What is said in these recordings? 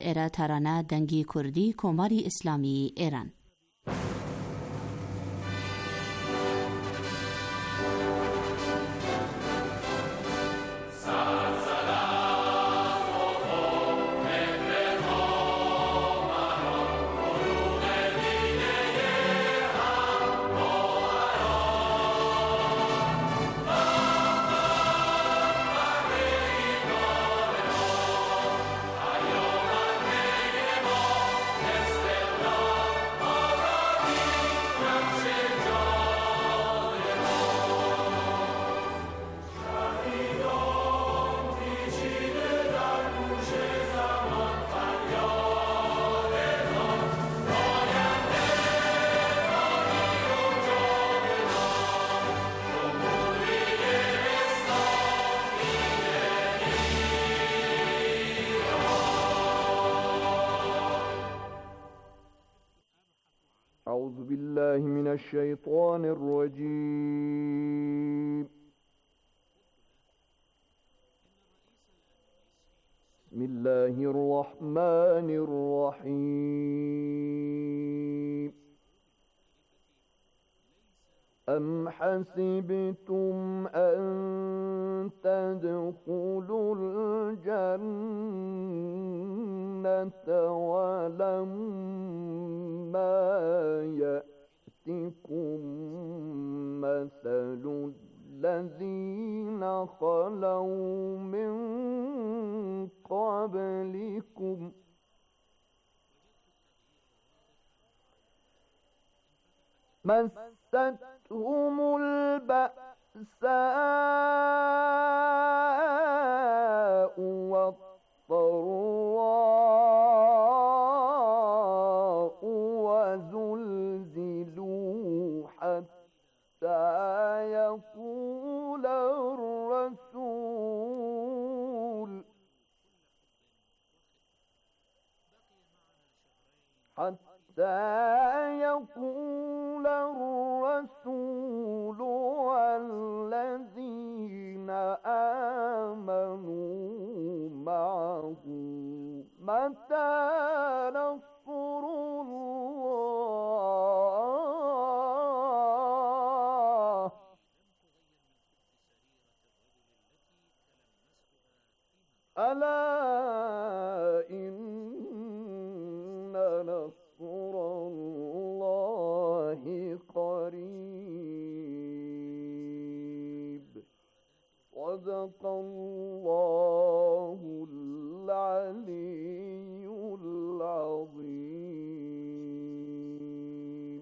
ایره ترانه دنگی کردی کماری اسلامی ایران. أعوذ بالله من الشيطان الرجيم. بسم الله الرحمن الرحيم. أم حسبتم أن تدخلوا الجنة ولما يأتكم مثل الذين خلوا من قبلكم مستهم البأساء والضراء وزلزلوا حتى يقول الرسول والذين آمنوا معه متى نصر الله ألا إن نصر الله قريب. صدق الله العلي العظيم.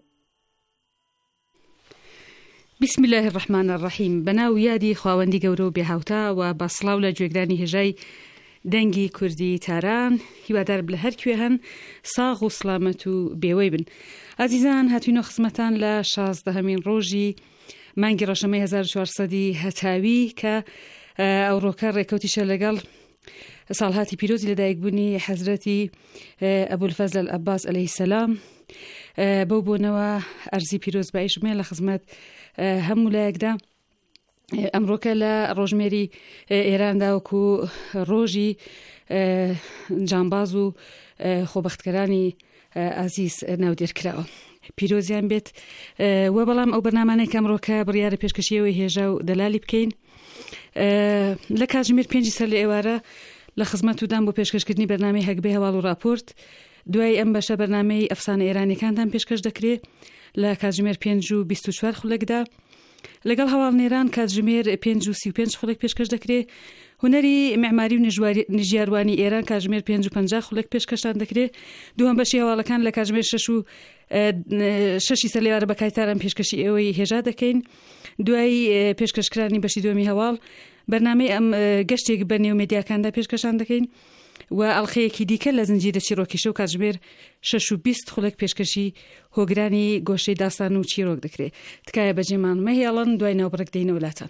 بسم الله الرحمن الرحیم. بەناو یادی خواوەندی گەورە و بێهاوتا و بەسڵاو لە گوێگرانی هێژای دەنگی کوردی تاران، هیوادار لە هەر کوێ هەن ساغ و سلامەت و بێوەی بن. ئازیزان، هاتوینە خزمەتان لە 16هەمین ڕۆژی مانگی ڕەشەمەی 1400 هەتاوی کە ئەوڕۆکە ڕێکەوتیشە لەگەڵ ساڵهاتی پیرۆزی لەدایکبوونی حەزرەتی ئەبولفەزل العەباس عەلەیهی سەلام. بەو بۆنەوە ئەرزی پیرۆز بەعیشمێ لە خزمەت هەموو لایەکدا. ئەمڕۆکە لە ڕۆژمێری ئێراندا وەکو ڕۆژی جانباز و خۆبەختکەرانی ئازیز ناودێرکراوە. پیرۆزیان بێت. وە بەڵام ئەو بەرنامانەی کە ئەمڕۆکە بڕیارە پێشکەشیەوەی هێژا و دەلالی بکەین لە کاتژمێر 5 سەر لە ئێوارە لە خزمەت و دام بۆ پێشکەشکردنی بەرنامەی هەکبەی هەواڵ و راپۆرت. دوای ئەم بەشە بەرنامەی ئەفسانە ئێرانیەکانتان پێشکەش دەکرێت لە کاتژمێر 5:24 خولەکدا. لەگەڵ هەواڵنێران کاتژمێر 5:35 خولێک پێشکەش دەکرێت. هونەری معماری و نژیاروانی ئێران کاتژمێر 5:50 خولێک پێشکەشتان دەکرێت. دووەم بەشی هەواڵەکان لە کاتژمێر 6 سەر لە ئێوارە بەکایتاران پێشکەشی ئێوەی هێژا دەکەین. دوای پێشکەشکرانی بەشی دووەمی هەواڵ بەرنامەی ئەم گەشتێک بە نێو مێدیاکاندا پێشکەشان دەکەین و ئەڵخەیەکی دیکە لە زنجیرە چیرۆکیشە و کاتژمێر 6:20 خولێک پێشکەشی هۆگرانی گۆشەی داستان و چیرۆک دەکرێت. تکایە بەجێمان مەهێڵن، دوای ناوبڕێک دەینە وڵاتان.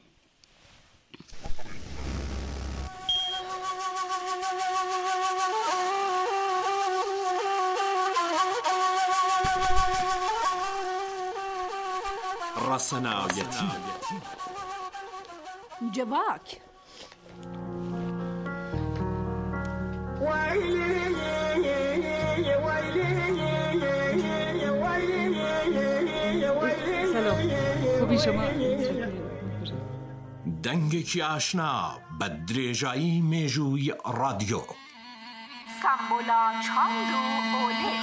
ڕەسەناویەتی جواک شما دەنگێکی ئاشنا بە درێژایی مێژووی ڕادیۆ سامبولا چاند و ئۆلێ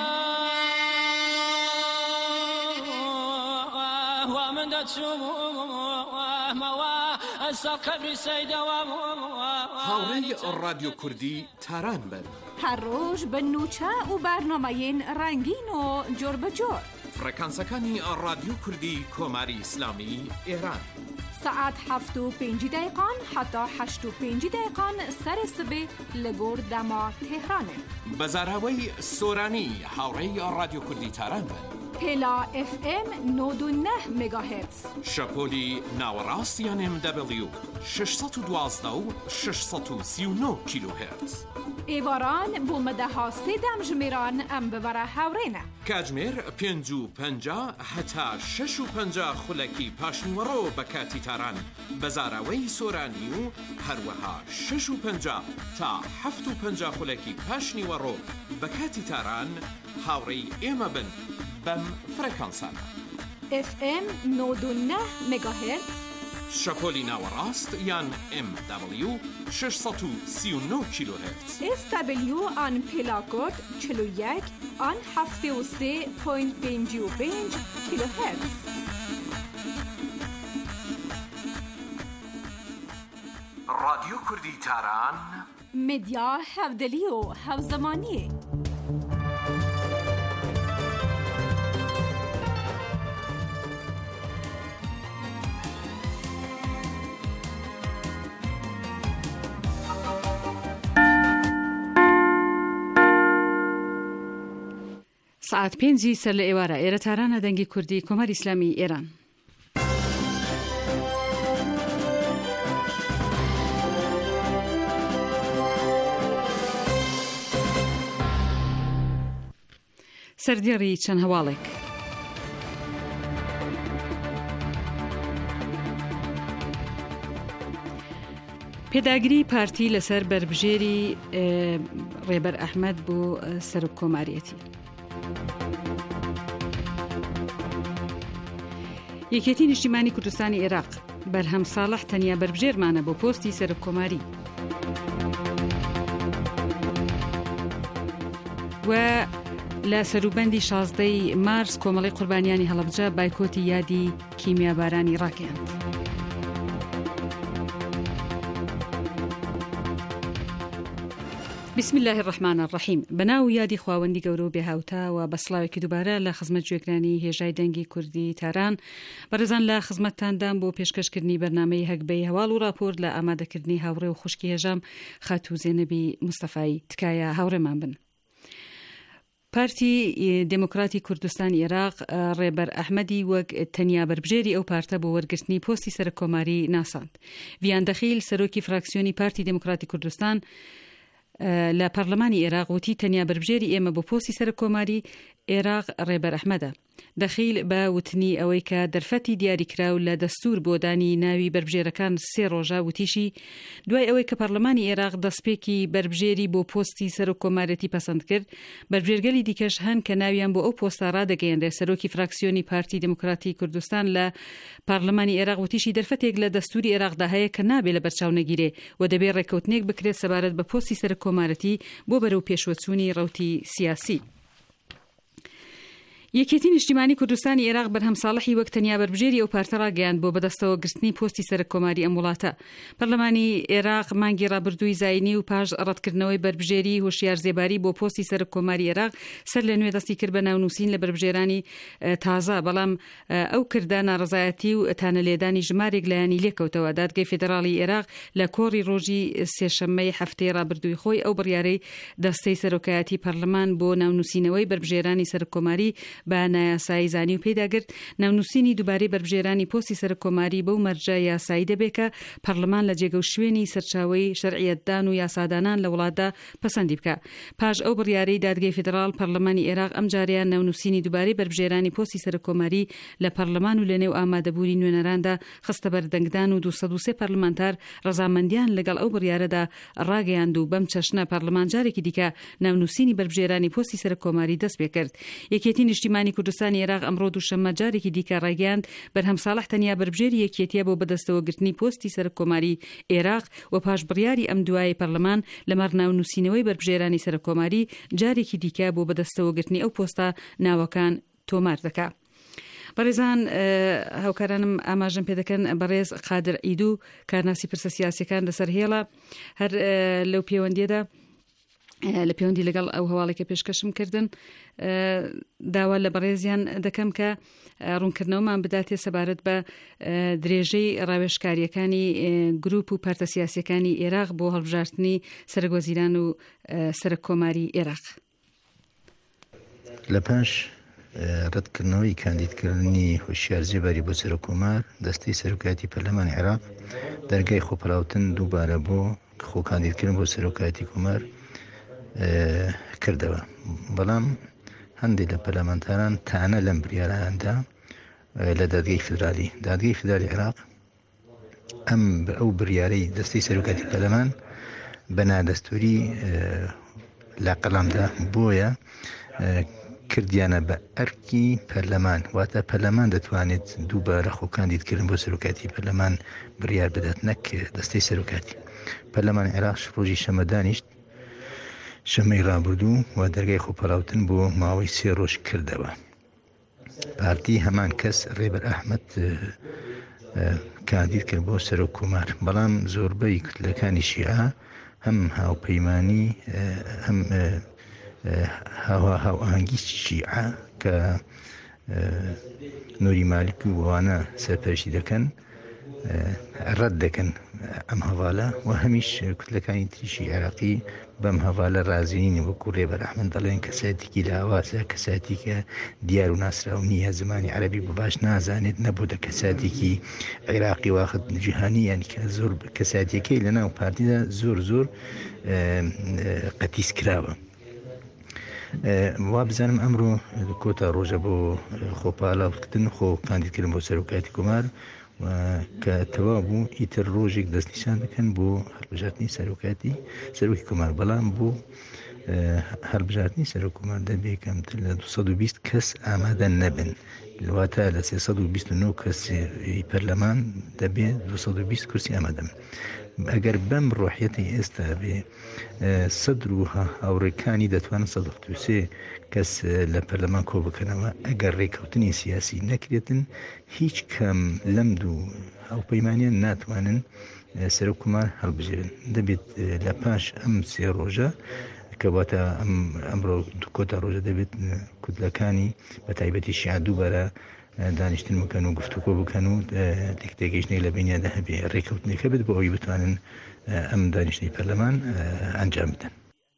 هاوڕێی ڕادیۆ کوردی تاران بن هەر ڕۆژ بە نوچە و بەرنامەیەن ڕەنگین و جۆر بەجۆر فڕەکانسەکانی ڕادیۆ کوردی کۆماری ئیسلامی ئێران سعات 7:05 حتا 8:05 سەر سبێ لە گۆر دەما تێهرانێ بەزاراوەی سۆرانی هاوڕێی ڕادیۆ کوردی تاران بن پێلا FM 99 مگاهرتز شەپۆلی ناوەڕاستیان MW 612 و 639 کیلوهرتز ئێواران بۆ مەدەها سێدەم ژمێران ئەم ببەرە هاوڕێنە کاتژمێر 5:50 هەتا 6:50 خولەکی پاشنیوەڕۆ بە کاتی تاران بەزاراوەی سۆرانی و هەروەها 6:50 تا 7:50 خولەکی پاشنیوەڕۆ بە کاتی تاران هاوڕێی ئێمە بن بەم فڕەکانسانە FM 99 مگاهرتز شەپۆلی ناوەڕاست یان MW 639 کیلوهرتز SW آن پێلاکۆد 41 آن 73.55 کیلوهرتز ڕادیۆ کوردی تاران مدیا هەودەلی و هەوزەمانی ساعت 5 سەر لە ئێوارە ئێرە تارانە دەنگی کوردی کۆماری ئیسلامی ئێران. سەردێڕی چەند هەواڵێک. پێداگیری پارتی لەسەر بربژێری ڕێبەر ئەحمەد بۆ سەرۆک کۆماریەتی. یەکێتی نیشتیمانی کوردستانی عێراق بەرهەم ساڵح تەنیا بربژێرمانە بۆ پۆستی سەرۆک کۆماری و لە سەروبەندی 16 مارس کۆمەڵی قوربانیانی هەڵەبجە بایکۆتی یادی کیمیابارانی ڕاکەیاند. بسم الله الرحمن الرحیم. بەناو یادی خواوەندی گەورە و بێهاوتا و بەسڵاوێکی دووبارە لە خزمەت گوێگرانی هێژای دەنگی کوردی تاران بەڕێزان لە خزمەتتاندان بۆ پێشکەشکردنی بەرنامەی هەکبەی هەواڵ و راپۆرت لە ئامادەکردنی هاوڕێ و خوشکی هێژام خاتوو زێنەبی مستەفای تکایە هاوڕێمان بن. پارتی دموکراتی کوردستانی عێراق ڕێبەر ئەحمەدی وەک تەنیا بربژێری ئەو پارتە بۆ وەرگرتنی پۆستی سەرۆک کۆماری ناساند. ڤیان دەخیل سەرۆکی فراکسیۆنی پارتی دموکراتی کوردستان لە پەرلەمانی عێراق وتی تەنیا بربژێری ئێمە بۆ پۆستی سەرۆک کۆماری عێراق ڕێبەر ئەحمەدە. دەخیل بە وتنی ئەوەی کە دەرفەتی دیاریکراو لە دەستور بۆ دانی ناوی بربژێرەکان 3 ڕۆژە وتیشی دوای ئەوەی کە پەرلەمانی عێراق دەستپێکی بربژێری بۆ پۆستی سەرۆک کۆمارەتی پەسەند کرد بربژێرگەلی دیکەش هەن کە ناویان بۆ ئەو پۆستە ڕادەگەیەندرێت. سەرۆکی فراکسیۆنی پارتی دموکراتی کوردستان لە پەرلەمانی عێراق وتیشی دەرفەتێک لە دەستوری عێراقدا هەیە کە نابێت لە بەرچاو نەگیرێ و دەبێت ڕێکەوتنێک بکرێت سەبارەت بە پۆستی سەرۆک کۆمارەتی بۆ بەرەو پێشوەچوونی ڕەوتی سیاسی. یەکێتی نیشتیمانی کوردستانی عێراق بەرهەم ساڵحی وەک تەنیا بربژێری ئەو پارتە ڕاگەیاند بۆ بەدەستەوە گرتنی پۆستی سەرۆک کۆماری ئەم وڵاتە. پەرلەمانی عێراق مانگی ڕابردووی زاینی و پاش ڕەتکردنەوەی بربژێری هۆشیار زێباری بۆ پۆستی سەرۆک کۆماری عێراق سەر لە نوێ دەستی کرد بە ناونووسین لە بربژێرانی تازە، بەڵام ئەو کردە ناڕزایەتی و تانەلێدانی ژمارێک لایەنی لێکەوتەوە. دادگای فێدراڵی عێراق لە کۆڕی ڕۆژی سێشەممەی هەفتەی ڕابردووی خۆی ئەو بڕیارەی دەستەی سەرۆکایەتی پەرلەمان بۆ ناونووسینەوەی بربژێرانی سەرۆک کۆماری بە نایاسایی زانی و پێداگرت ناونووسینی دووبارەی بربژێرانی پۆستی سەرۆک کۆماری بەو مەرجە یاسایی دەبێت کە پەرلەمان لە جێگە و شوێنی سەرچاوەی شەرعیەتدان و یاسادانان لە وڵاتدا پەسەندی بکە. پاش ئەو بڕیارەی دادگای فێدراڵ پەرلەمانی عێراق ئەم جاریان ناونووسینی دووبارەی بربژێرانی پۆستی سەرۆک کۆماری لە پەرلەمان و لە نێو ئامادەبووری نوێنەراندا خستە بەردەنگدان و 203 پەرلەمانتار ڕەزامەندیان لەگەڵ ئەو بڕیارەدا ڕاگەیاند و بەم چەشنە پەرلەمان جارێکی دیکە ناونووسینی بربژێرانی پۆستی سەرۆک کۆماری دەست پێ کرد. یەکێتی نیشتیمانی نیشتیمانی کوردستانی عێراق ئەمڕۆ دووشەممە جارێکی دیکە ڕایگەیاند بەرهەم ساڵح تەنیا بەربژێری یەکێتیە بۆ بەدەستەوەگرتنی پۆستی سەرۆک کۆماری عێراق و پاش بڕیاری ئەم دوایە پەرلەمان لەمەڕ ناونووسینەوەی بەربژێرانی سەرۆک کۆماری جارێکی دیکە بۆ بەدەستەوەگرتنی ئەو پۆستە ناوەکان تۆمار دەکات. بەڕێزان هاوکارانم ئاماژەم پێ دەکەن بەڕێز قادر عیدو کارناسی پرسە سیاسیەکان لەسەر هێڵە هەر لەو پەیوەندیەدا لە پەیوەندی لەگەڵ ئەو هەواڵێکە پێشکەشم کردن داوا لە بەڕێزیان دەکەم کە ڕوونکردنەوەمان بداتێ سەبارەت بە درێژەی ڕاوێژکاریەکانی گروپ و پارتە سیاسیەکانی عێراق بۆ هەڵبژاردننی سەرۆکوەزیران و سەرۆک کۆماری عێراق. لە پاش ڕەتکردنەوەی کاندیدکردنی هۆشیار جێباری بۆ سەرۆک کۆمار دەستەی سەرۆکایەتی پەرلەمانی عێراق دەرگای خۆپەڵاوتن دووبارە بۆ خۆکاندیدکردن بۆ سەرۆکایەتی کۆمار کردەوە، بەڵام هەندێک لە پەرلەمانتاران تانە لەم بریاراندا لە دادگای فدرالی عێراق ئەم بە ئەو بریارەی دەستەی سەرۆکایەتی پەرلەمان بە نادەستوری لە قەڵامدا بۆیە کردیانە بە ئەرکی پەرلەمان، واتە پەرلەمان دەتوانێت دووبارە خۆکاندیدکردن بۆ سەرۆکایەتی پەرلەمان بڕیار بدات، نەک دەستەی سەرۆکایەتی. پەرلەمانی عێراق ڕۆژی شەمە دانیشت، شەمەی ڕابردوو و دەرگای خۆپەڵاوتن بۆ ماوەی 3 ڕۆژ کردەوە. پارتی هەمان کەس ڕێبەر ئەحمەد کاندید کرد بۆ سەرۆک کۆمار، بەڵام زۆربەی کتلەکانی شیعە هەم هاوپەیمانی هەم هاوئاهەنگی شیعە کە نوری مالک و وانە سەرپەرشتی دەکەن ڕەت دەکەن ئەم هەواڵە و هەمیش کتلەکانی تریشی عێراقی بەم هەواڵە رازیین وەکو ڕێبەر ئەحمەد دەڵێن کەسایەتێکی لاوازە، کەسایەتێکە دیار و ناسراو نییە، زمانی عەرەبی بە باش نازانێت، نەبووە کەسایەتێکی عێراقی واخد جیهانی، یعنی کە زۆر کەسایەتێکەی لەناو پارتیدا زۆر قەتیس کراوە. وا بزانم ئەمڕۆ کۆتا ڕۆژە بۆ خۆپاڵاوکردن کاندیدکردن بۆ سەرۆکایەتی کۆمار کە تەواو بوو، ئیتر ڕۆژێک دەستنیشان دەکەن بۆ هەڵبژاردننی سەرۆکی کۆمار، بەڵام بۆ هەڵبژاردننی سەرۆک کۆمار دەبێت کەمتر لە 220 کەس ئامادە نەبن، واتە لە 329 کەسی پەرلەمان دەبێت 220 کورسی ئامادەن. ئەگەر بەم ڕۆحیەتی ئێستا بێ سەدروها هاوڕێکانی دەتوانن 123 کەس لە پەرلەمان کۆ بکەنەوە، ئەگەر ڕێکەوتنی سیاسی نەکرێتن هیچ کەم لەم دوو هاوپەیمانیان ناتوانن سەرۆک کۆمار هەڵبژێرن. دەبێت لە پاش ئەم 3 ڕۆژە کەواتە ئەمڕۆ کۆتا ڕۆژە دەبێت کوتلەکانی بە تایبەتی شیعە دووبارە دانیشتن بکەن و گفتوگۆ بکەن و تێکتێکیشتێک لە بینیادا هەبێ ڕێکەوتنێکە بێت بۆ ئەوی بتوانن ئەم دانیشتنی پەرلەمان ئەنجام بدەن.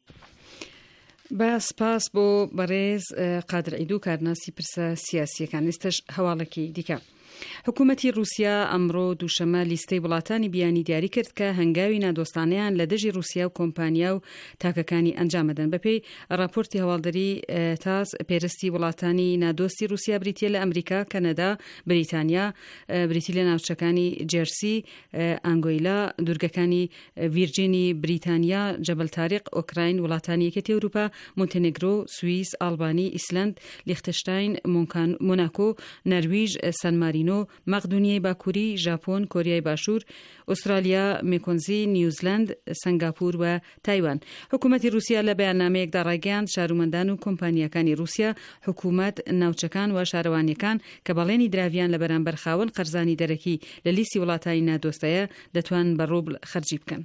با سپاس بۆ بەڕێز قادر عیدو کارناسی پرسە سیاسیەکان. ئێستش هەواڵێکی دیکە. حکوومەتی رووسیا ئەمڕۆ دووشەمە لیستەی وڵاتانی بیانی دیاری کرد کە هەنگاوی نادۆستانیان لە دژی رووسیا و کۆمپانیا و تاکەکانی ئەنجامەدەن. بەپێی راپۆرتی هەواڵدەری تاس پێرستی وڵاتانی نادۆستی رووسیا بریتیە لە ئەمریکا، کەنەدا، بریتانیا، بریتی لە ناوچەکانی جێرسی، ئانگۆیلا، دوورگەکانی ڤیرجینی بریتانیا، جەبەل تاریق، ئۆکراین، وڵاتانی یەکێتی ئەوروپا، مۆنتێنێگرۆ، سوئیس، ئالبانی، ئیسلەند، لیختەشتاین، مۆناکۆ، نەرویژ، سان مارینۆ، مەقدونیای باکووری، ژاپۆن، کۆریای باشوور، ئوسترالیا، مێکۆنزی، نیوزیلند، سنگاپور و تایوان. حکوومەتی رووسیا لە بەیاننامەیەکدا ڕایگەیاند شارۆمەندان و کۆمپانیەکانی رووسیا، حکوومەت، ناوچەکان و شارەوانیەکان کە بەڵێنی دراویان لە بەرامبەر خاوەن قەرزانی دەرەکی لە لیستی وڵاتانی نادۆستەیە دەتوانن بە ڕوبڵ خەرجی بکەن.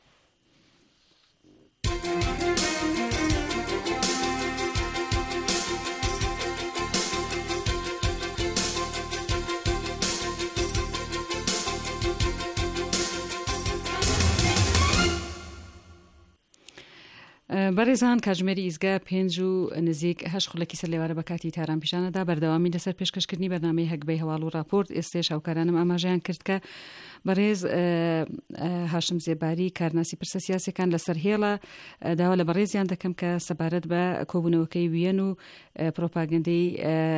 بەڕێزان کاتژمێری ئیزگا 5 و نزیک 8 خولەکی سەر لێوارە بە کاتی تاران پیشانەدا بەردەوامی لەسەر پێشکەشکردنی بەرنامەی هەکبەی هەواڵ و راپۆرت. ئێستێش هاوکارانم ئاماژەیان کرد کە بەڕێز هاشم زێباری کارناسی پرسە سیاسیەکان لەسەر هێڵە داوا لە بەڕێزیان دەکەم کە سەبارەت بە کۆبوونەوەکەی ویەن و پرۆپاگەندەی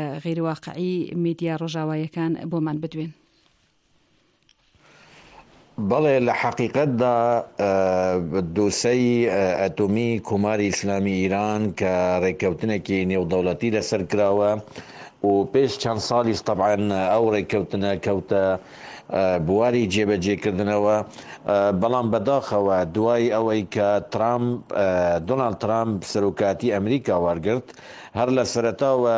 غیرواقعی میدیا ڕۆژاوایەکان بۆمان بدوێن. بەڵێ لە حەقیقەتدا دۆسەی ئەتۆمی کۆماری ئیسلامی ئیران کە ڕێککەوتنێکی نێودەوڵەتی لەسەر کراوە و پێش چەند ساڵیش طبعاً ئەو ڕێککەوتنە کەوتە بواری جێبەجێکردنەوە، بەڵام بەداخەوە دوای ئەوەی کە دۆناڵد ترامپ سەرۆکاتی ئەمریکا وەرگرت، هەر لە سەرەتاوە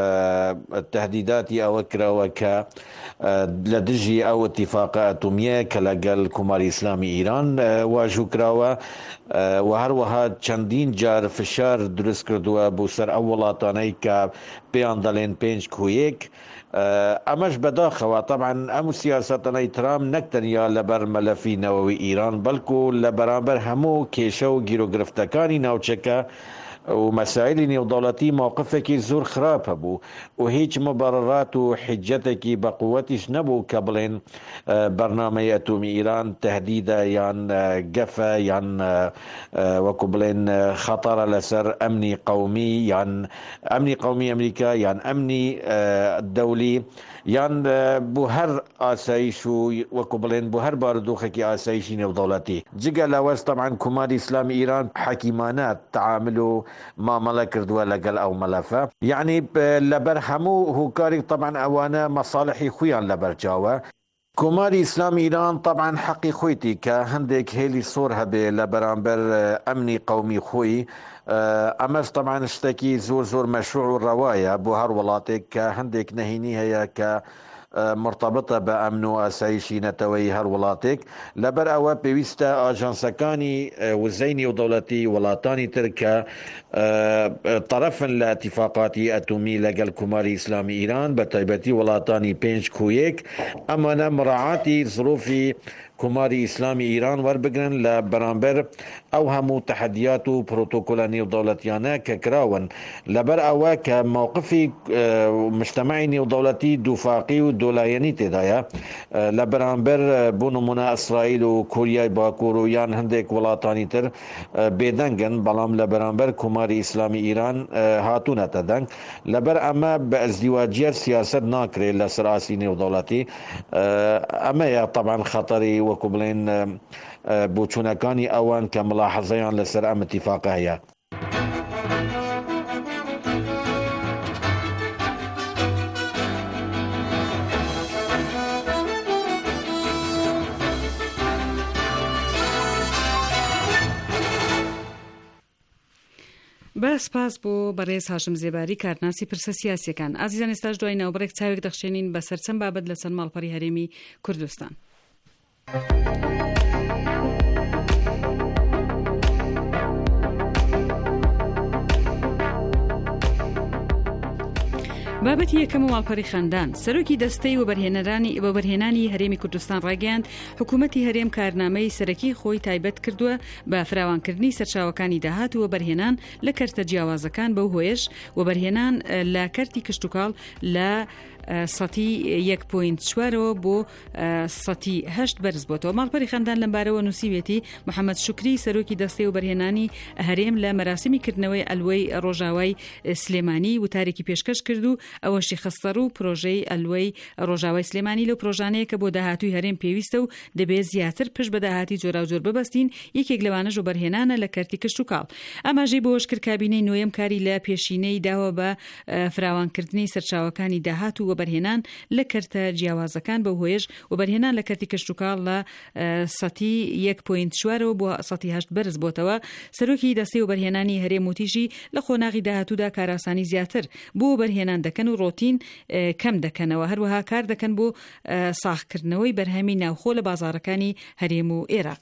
تهدیداتی ئەوە کراوە کە لە دژی ئەو ئەتیفاقە ئەتۆمیە کە لەگەڵ کۆماری ئیسلامی ئیران واژوو کراوە و هەروەها چەندین جار فشار دروست کردووە بۆ سەر ئەو وڵاتانەی کە پێیان دەڵێن 5-1. ئەمەش بەداخەوە طبعاً ئەم سیاسەتەنەی ترامپ نەکتەنیا لەبەر مەلەفی نەوەوی ئیران، بەڵکو لە بەرامبەر هەموو کێشە و گیرۆگرفتەکانی ناوچەکە و مەسائلی نێودەوڵەتی مووقفێکی زۆر خراپ هەبوو و هیچ مبەرڕات و حجەتێکی بەقووەتیش نەبوو کە بڵێن بەرنامەی ئەتۆمی ئیران تهدیدە یان گەفە یان وەکو بڵێن خەتەرە لەسەر ئەمنی قەومی یان ئەمنی قەومی ئەمریکا یان ئەمنی دەولی یان بۆ هەر ئاسایش و وەکو بڵێن بۆ هەر بارودۆخێکی ئاسایشی نێودەوڵەتی. جگە لەوەش طبعاً کۆماری ئیسلامی ئیران حەکیمانە تعامل و مامەڵە کردووە لەگەڵ ئەو مەلەفە، یعنی لەبەر هەموو هۆکاری طبعاً ئەوانە مەساڵحی خۆیان لەبەرچاوە. کۆماری ئیسلامی ئیران طبعاً حەقی خۆیتی کە هەندێک هێلی سۆر هەبێ لە بەرامبەر ئەمنی قەومی خۆی، ئەمەش طبعاً شتێکی زۆر مەشروع و ڕەوایە بۆ هەر وڵاتێک کە هەندێک نەهینی هەیە کە مرتبطە بە ئەمن و ئاسایشی نەتەوەی هەر وڵاتێک. لەبەر ئەوە پێویستە ئاژانسەکانی وزەی نێودەوڵەتی وڵاتانی تر کە طرفن لە ئەتیفاقاتی ئەتۆمی لەگەڵ کۆماری ئیسلامی ئیران، بە تایبەتی وڵاتانی 5-1، ئەمانە مراعاتی ظروفی کۆماری ئیسلامی ئیران وەربگرن لە بەرامبەر ئەو هەموو تەحەدیات و پرۆتۆکۆلە نێودەوڵەتیانە کە کراون، لەبەر ئەوە کە مووقفی مجتەمەعی نێودەوڵەتی دووفاقی و دۆلایەنی تێدایە لە بەرامبەر بۆ نمونە ئیسرائیل و کۆریای باکوور و یان هەندێک وڵاتانی تر بێدەنگن، بەڵام لە بەرامبەر کۆماری ئیسلامی ئیران هاتوونەتە دەنگ. لەبەر ئەمە بە ئەزدیواجیەت سیاسەت ناکرێت لەسەر ئاسی نێودەوڵەتی. ئەمەیە طبعاً خەتەری وەکو بڵێن بۆچوونەکانی ئەوان کە ملاحەزەیان لەسەر ئەم ئەتیفاقە هەیە. بە سپاس بۆ بەڕێز هاشم زێباری کارناسی پرسە سیاسیەکان. ئازیزان ئێستاش دوای ناوبڕێک چاوێک دەخشێنین بەسەر چەند بابەت لەسەر ماڵپەڕی هەرێمی کوردستان. بابەتی یەکەم ماڵپەڕی خەندان. سەرۆکی دەستەی وەبەرهێنانی هەرێمی کوردستان ڕاگەیاند حکوومەتی هەرێم کارنامەی سەرەکی خۆی تایبەت کردووە بە فراوانکردنی سەرچاوەکانی داهات و وەبەرهێنان لە کەرتە جیاوازەکان، بەو هۆیش وەبەرهێنان لە کەرتی کشتتوکاڵ لە 1.4 بۆ 8 بەرز بۆتەوە. ماڵپەڕی خەندان لەمبارەوە نووسیوێتی محەممەد شکری سەرۆکی دەستەی وەبەرهێنانی هەرێم لە مەراسمی کردنەوەی ئەلوەی ڕۆژاوای سلێمانی وتارێکی پێشکەش کرد و ئەوەشی خستەر و پرۆژەی ئەلوەی ڕۆژاوای سلێمانی لەو پرۆژانەیە کە بۆ داهاتووی هەرێم پێویستە و دەبێت زیاتر پشت بە داهاتی جۆراوجۆر ببەستین. یەکێک لەوانە وەبەرهێنانە لە کەرتی کشتتوکاڵ. ئاماژەی بۆ هۆشکرد کابینەی نوێم کاری لە پێشینەی داوە بە فراوانکردنی سەرچاوەکانی داهات و وەبەرهێنان لە کەرتە جیاوازەکان، بە هۆیش وەبەرهێنان لە کەرتی کشتتوکاڵ لە 1.4 بۆ 8 بەرز بۆتەوە. سەرۆکی دەستەی وەبەرهێنانی هەرێم وتیژی لە خۆناغی داهاتوودا کاراسانی زیاتر بۆ وەبەرهێنان دەکەن و ڕۆتین کەم دەکەنەوە، هەروەها کار دەکەن بۆ ساختکردنەوەی بەرهەمی ناوخۆ لە بازاڕەکانی هەرێم و عێراق.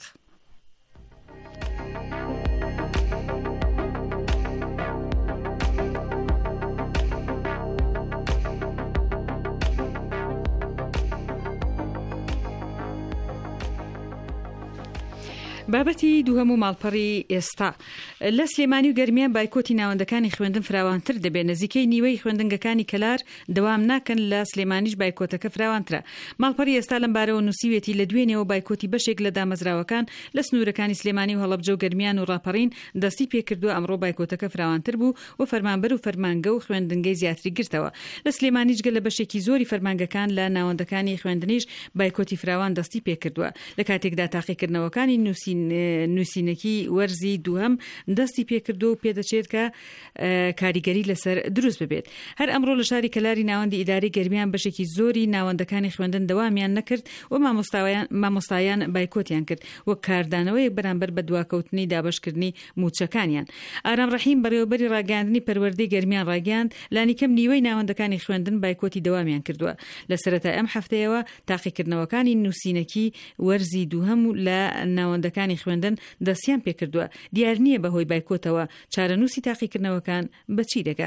بابەتی دووهەم و ماڵپەڕی ئێستا لە سلێمانی و گەرمیان بایکۆتی ناوەندەکانی خوێندن فراوانتر دەبێت. نزیکەی نیوەی خوێندنگەکانی کەلار دەوام ناکەن، لە سلێمانیش بایکۆتەکە فراوانترە. ماڵپەڕی ئێستا لەم بارەوە نووسیوێتی لە دوێنێەوە بایکۆتی بەشێک لە دامەزراوەکان لە سنوورەکانی سلێمانی و هەڵەبجە و گەرمیان و ڕاپەڕین دەستی پێکردووە ئەمڕۆ بایکۆتەکە فراوانتر بوو و فەرمانبەر و فەرمانگە و خوێندنگەی زیاتری گرتەوە. لە سلێمانیش گەل لە بەشێکی زۆری فەرمانگەکان لە ناوەندەکانی خوێندنیش بایکۆتی فراوان دەستی پێکردووە. لە کاتێکدا تاقیکردنەوەکانی نووسینەکی وەرزی دووهەم دەستی پێکردو و پێدەچێت کە کاریگەری لەسەر دروست ببێت. هەر ئەمڕۆ لە شاری کەلاری ناوەندی ئیداری گەرمیان بەشێکی زۆری ناوەندەکانی خوێندن دەوامیان نەکرد و مامۆستایان بایکۆتیان کرد وەک کاردانەوەی بەرامبەر بە دواکەوتنی دابشکردنی موچەکانیان. ئارام ڕەحیم بەڕێوەبەری ڕاگەاندنی پەروەردەی گەرمیان ڕاگەاند لانیکەم نیوەی ناوەندەکانی خوێندن بایکۆتی دەوامیان کردووە. لە سەرەتای ئەم هەفتەیەوە تاقیکردنەوەکانی نووسینەکی وەرزی دووهەم لە ناوەندەکانی خوێندن دەستیان پێکردووە. دیار نییە بەهۆی بایکۆتەوە چارەنووسی تاقیکردنەوەکان بەچی دەگا.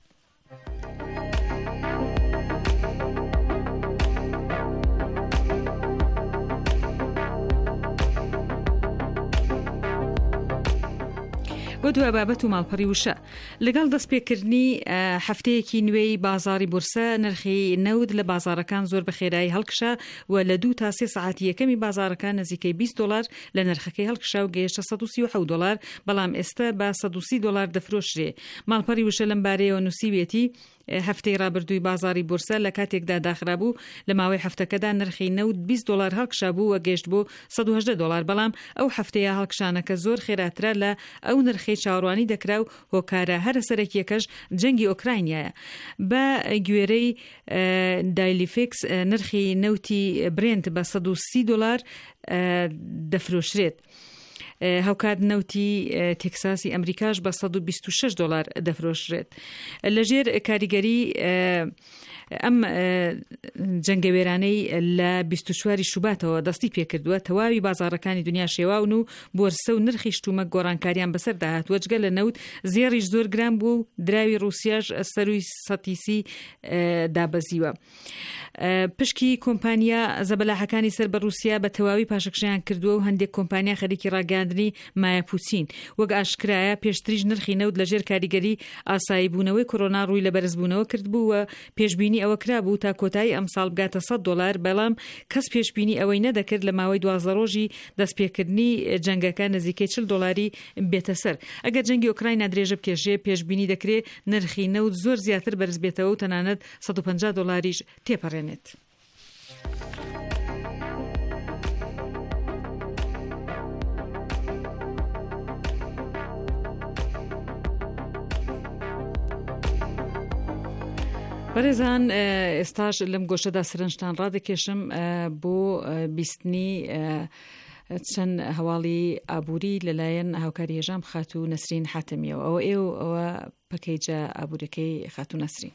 بۆ دوای بابەت و ماڵپەڕی وشە لەگەڵ دەستپێکردنی هەفتەیەکی نوێی بازاری بورسە نرخی نەود لە بازارەکان زۆر بە خێرایی هەڵکشا و لە 2 تا 3 ساعتی یەکەمی بازارەکان نزیکەی $20 لە نرخەکەی هەڵکشا و گەیشتە $137، بەڵام ئێستا بە $130 دەفرۆشرێ. ماڵپەڕی وشە لەم بارەیەوە نووسیوێتی هەفتەی ڕابردووی بازاری بورسە لە کاتێکدا داخرابوو لە ماوەی هەفتەکەدا نرخی نەود $20 هەڵکشا بوو و گەیشت بۆ $118، بەڵام ئەو هەفتەیە هەڵکشانەکە زۆر خێراترە لە ئەو نرخی چاوەڕوانی دەکرا و هۆکارە هەرە سەرەکیەکەش جەنگی ئۆکراینایە. بە گوێرەی دایلیفیکس نرخی نەوتی برنت بە $130 دەفرۆشرێت. هەوکات نەوتی تێکساسی ئەمریکاش بە $126 دەفرۆشرێت. لەژێر کاریگەری ئەم جەنگەوێرانەی لە 24 شوباتەوە دەستی پێکردووە. تەواوی بازارەکانی دنیا شێواون و بۆرسە و نرخی شتومە گۆڕانکاریان بەسەر داهاتوە. جگە لە نەوت زێڕیش زۆر گران بوو و دراوی رووسیاش سەروی سەتیسی دابەزیوە. پشکی کۆمپانیا زەبەلاحەکانی سەر بە رووسیا بە تەواوی پاشەکشیان کردووە و هەندێک کۆمپانیا خەریکی ڕاگەاندنی مایە پوتین. وەک ئاشکرایە پێشتریش نرخی نەوت لەژێر کاریگەری ئاساییبوونەوەی کۆرۆنا ڕووی لە بەرزبوونەوە کرد بوو و پێشبینی ئەوە کرابوو تا کۆتایی ئەم ساڵ بگاتە $100، بەڵام کەس پێشبینی ئەوەی نەدەکرد لە ماوەی 12 ڕۆژی دەستپێکردنی جەنگەکە نزیکەی $40 بێتە سەر. ئەگەر جەنگی ئۆکراینە درێژە بکێژێ پێشبینی دەکرێت نرخی نەوت زۆر زیاتر بەرز بێتەوە و تەنانەت $150 تێپەڕێنێت. بەڕێزان ئێستاش لەم گۆشەدا سەرنجتان ڕادەکێشم بۆ بیستنی چەند هەواڵی ئابووری لەلایەن هاوکاری هێژام خاتوو نەسرین حاتمیەوە. ئەوە پەکەیجە ئابووریەکەی خاتوو نەسرین.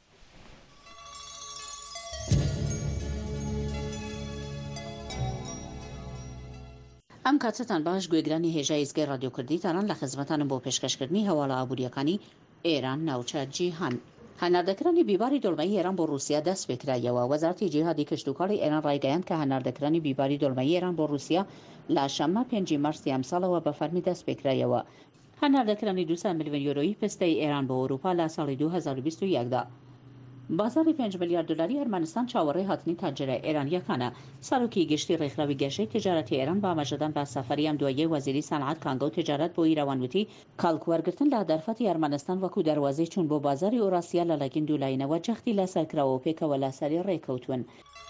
ئەم کاتتان باش گوێگرانی هێژای ئیزگای ڕادیۆکردی تاڕان لە خزمەتانم بۆ پێشکەشکردنی هەواڵە ئابووریەکانی ئێران ناوچە جیهان. هەناردەکرانی بیباری دۆڵمەیی ئێران بۆ رووسیا دەست پێکرایەوە. وەزارەتی جیهادی کەشتوکاڵی ئێران ڕایگەیاند کە هەناردەکرانی بیباری دۆڵمەیی ئێران بۆ رووسیا لە شەممە 5 مارسی ئەمساڵەوە بە فەرمی دەست پێکرایەوە. هەناردەکرانی 200 میلیۆن یۆرۆیی پستەی ئێران بۆ ئەوروپا لە ساڵی 2021دا. بازاری $5 میلیارد ئەرمەنستان چاوەڕێی هاتنی تاجرە ئێرانیەکانە. سەرۆکی گشتی ڕێکخراوی گەشەی تجارەتی ئێران با ئاماژەدان بە سەفەری ئەم دواییەی وەزیری سەنعەت کانگە و تجارەت بۆ ئیراوان وتی کاڵکوەرگرتن لە دەرفەتی ئەرمەنستان وەکو دەواازەی چوون بۆ بازاری ئۆراسیا لەلایەن دوولایەنەوە جەختی لەسەرکراوە و پێکەوە لە سەری ڕێکەوتون.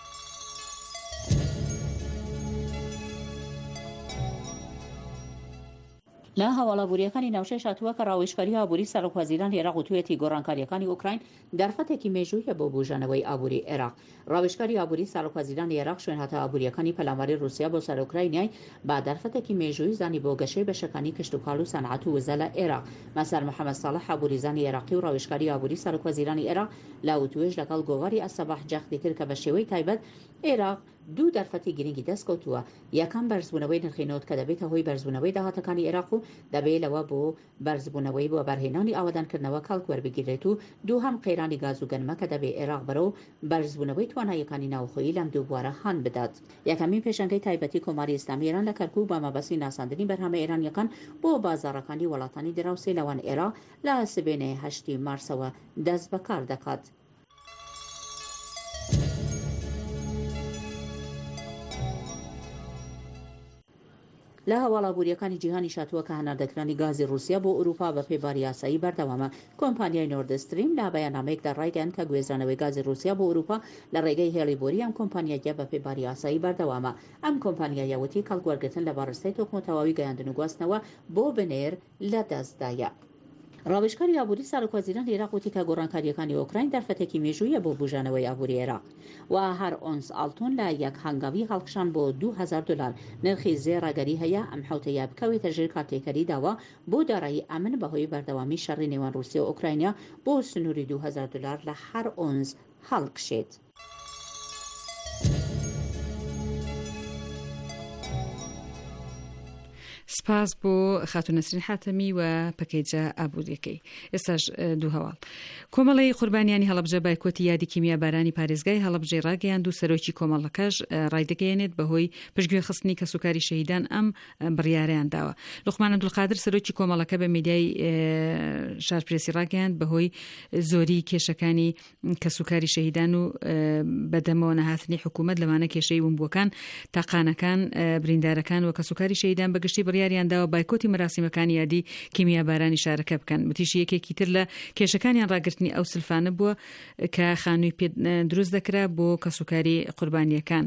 لە هەواڵابووریەکانی ناوچەی هاتووە کە ڕاوێژکاری ئابووری سەرۆکوەزیران عێراق وتوێتی گۆڕانکاریەکانی ئوکراین دەرفەتێکی مێژوویە بۆ بوژانەوەی ئابووری عێراق. ڕاوێژکاری ئابووری سەرۆکوەزیران عێراق شوێن هاتە ئابووریەکانی پەلاماری رووسیا بۆ سەر ئوکراینای با دەرفەتێکی مێژووی زانی بۆ گەشەی بەشەکانی کەشتوکاڵ و سەنعەت و وزە لە عێراق. مەسەر محەممەد ساڵح ئابووریزانی عێراقی و ڕاوێژکاری ئابووری سەرۆکوەزیرانی عێراق لا وتوێژ لەگەڵ گۆڤاری ئەسەباح جەختی کرد کە بە شێوەی تایبەت عێراق دوو دەرفەتی گرنگی دەستکەوتووە. یەکەم بەرزبوونەوەی نرخینەوت کە دەبێتە هۆی بەرزبوونەوەی داهاتەکانی عێراق و دەبێت لەوە بۆ بەرزبوونەوەی بۆ بەرهێنانی ئاوادانکردنەوە کەڵک وەربگیرێت و دووهەم قەیرانی گاز و گەنمە کە دەبێت عێراق بەرەو بەرزبوونەوەی تواناییەکانی ناوخۆیی لەم دوو بوارە هەن بدات. یەکەمین پێشەنگەی تایبەتی کۆماری ئیسلامی ئێران لە کەرکووک بە مەبەستی ناساندنی بەرهەمە ئێرانیەکان بۆ بازاڕەکانی وڵاتانی دراوسێ لەوان عێراق لە سبێنەی 8 مارسەوە دەست بەکار دەکات. لە هەواڵابووریەکانی جیهانی شاتووە کە هەناردەکرانی گازی رووسیا بۆ ئوروپا بە پێباری یاسایی بەردەوامە. کۆمپانیای نۆردستریم لە بەیاننامەیەکدا ڕایگەیاند کە گوێزرانەوەی گازی رووسیا بۆ ئوروپا لە ڕێگەی هێڵیبۆری ئەم کۆمپانیایە بە پێباری یاسایی بەردەوامە. ئەم کۆمپانیایە وتی کەڵکوەرگرتن لە باڕستەی تۆکمەتەواوی گەیاندن و گواستنەوە بۆ بنێر لە دەستدایە. ڕاوێژکاری ئابووری سەرۆکوەزیرانی عێراق وتی کە گۆڕانکاریەکانی ئۆکراین دەرفەتێکی مێژوویە بۆ بژانەوەی ئابووری عێراق و هەر ئۆنس ئاڵتۆن لە یەک هەنگاوی هەڵکشان بۆ $2000 نرخی زێڕەگەری هەیە. ئەم حوتەیە بکەوێتە ژێر کارتێکەری داوا بۆ دارایی ئەمن بەهۆی بەردەوامی شەڕی نێوان رووسیا و ئۆکراینیا بۆ سنووری $2000 لە هەر ئۆنس هەڵکشێت. سپاس بۆ خاتون نەسرین حاتەمی و پەکەیجە ئابوووریەکەی. ئێستاش دوو هەواڵ. کۆمەڵی قوربانیانی هەڵەبجە بایکۆتی یادی کیمیا بارانی پارێزگای هەڵەبجەی ڕاگەیاند و سەرۆکی کۆمەڵەکەش ڕایدەگەیەنێت بەهۆی پشتگوێ خستنی کەسوکاری شەهیدان ئەم بڕیاریان داوە. لوقمان عەبدولقادر سەرۆکی کۆمەڵەکە بە میدیای شارپرێسی ڕاگەیاند بەهۆی زۆری کێشەکانی کەسوکاری شەهیدان و بەدەمەوە نەهاتنی حکوومەت لەمانە کێشەی ومبووەکان تاقانەکان بریندارەکان و کەسوکاری شەهیدان بەگشتی بڕیاریان داوە بایکۆتی مەراسیمەکانی یادی کیمیا بارانی شارەکە بکەن. وتیشی یەکێکی تر لە کێشەکانیان ڕاگررتنی ئەو سلفانە بووە کە خانووی پێ دروست دەکرا بۆ کەسوکاری قوربانیەکان.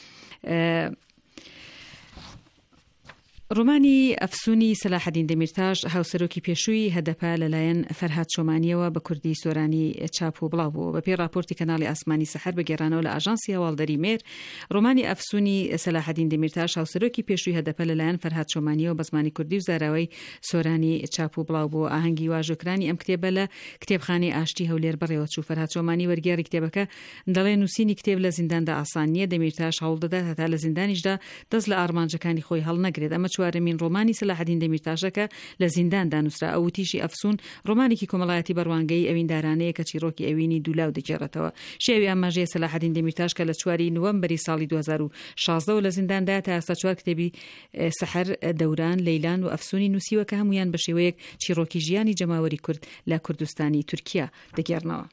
ڕۆمانی ئەفسوونی سەلاحەدین دەمیرتاش هاوسەرۆکی پێشووی هەدەپە لەلایەن فەرهاد شۆمانیەوە بە کوردی سۆرانی چاپ و بڵاو بوو. بەپێی راپۆرتی کەناڵی ئاسمانی سەحەر بەگێڕانەوە لە ئاژانسی هەواڵدەری مێر، ڕۆمانی ئەفسوونی سەلاحەدین دەمیرتاش هاوسەرۆکی پێشووی هەدەپە لەلایەن فەرهاد شۆمانیەوە بە زمانی کوردی و زاراوەی سۆرانی چاپ و بڵاو بوو. ئاهەنگی واژۆکرانی ئەم کتێبە لە کتێبخانەی ئاشتی هەولێر بەڕێوە چوو. فەرهاد شۆمانی وەرگیاری کتێبەکە دەڵێ نووسینی کتێب لە زینداندا ئاسان نییە. دەمیرتاش هەوڵ دەدات هەتا لە زیندانیشدا دەست لە ئارمانجەکانی خۆی هەڵنەگرێت. ئەمە چوارەمین ڕۆمانی سەلاحەدین دەمیرتاشەکە لە زیندان دانووسرا. ئەو تیشی ئەفسوون ڕۆمانێکی کۆمەڵایەتی بەڕوانگەی ئەویندارانەیە کە چیرۆکی ئەوینی دوولاو دەگێڕێتەوە. شێوی ئاماژەیە سەلاحەدین دەمیرتاش کە لە 4 نوەمبەری ساڵی 2016 لە زینداندا تا ئێستا 4 کتێبی سەحەر، دەوران، لەیلان و ئەفسوونی نووسیوە کە هەمویان بە شێوەیەک چیرۆکی ژیانی جەماوەری کورد لە کوردستانی تورکیا دەگێڕنەوە.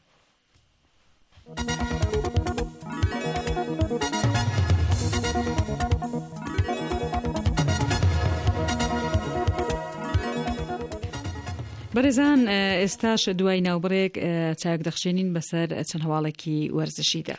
بەڕێزان، ئێستاش دوای ناوبڕێک چاک دەخشێنین بەسەر چەند هەواڵێکی وەرزشیدا.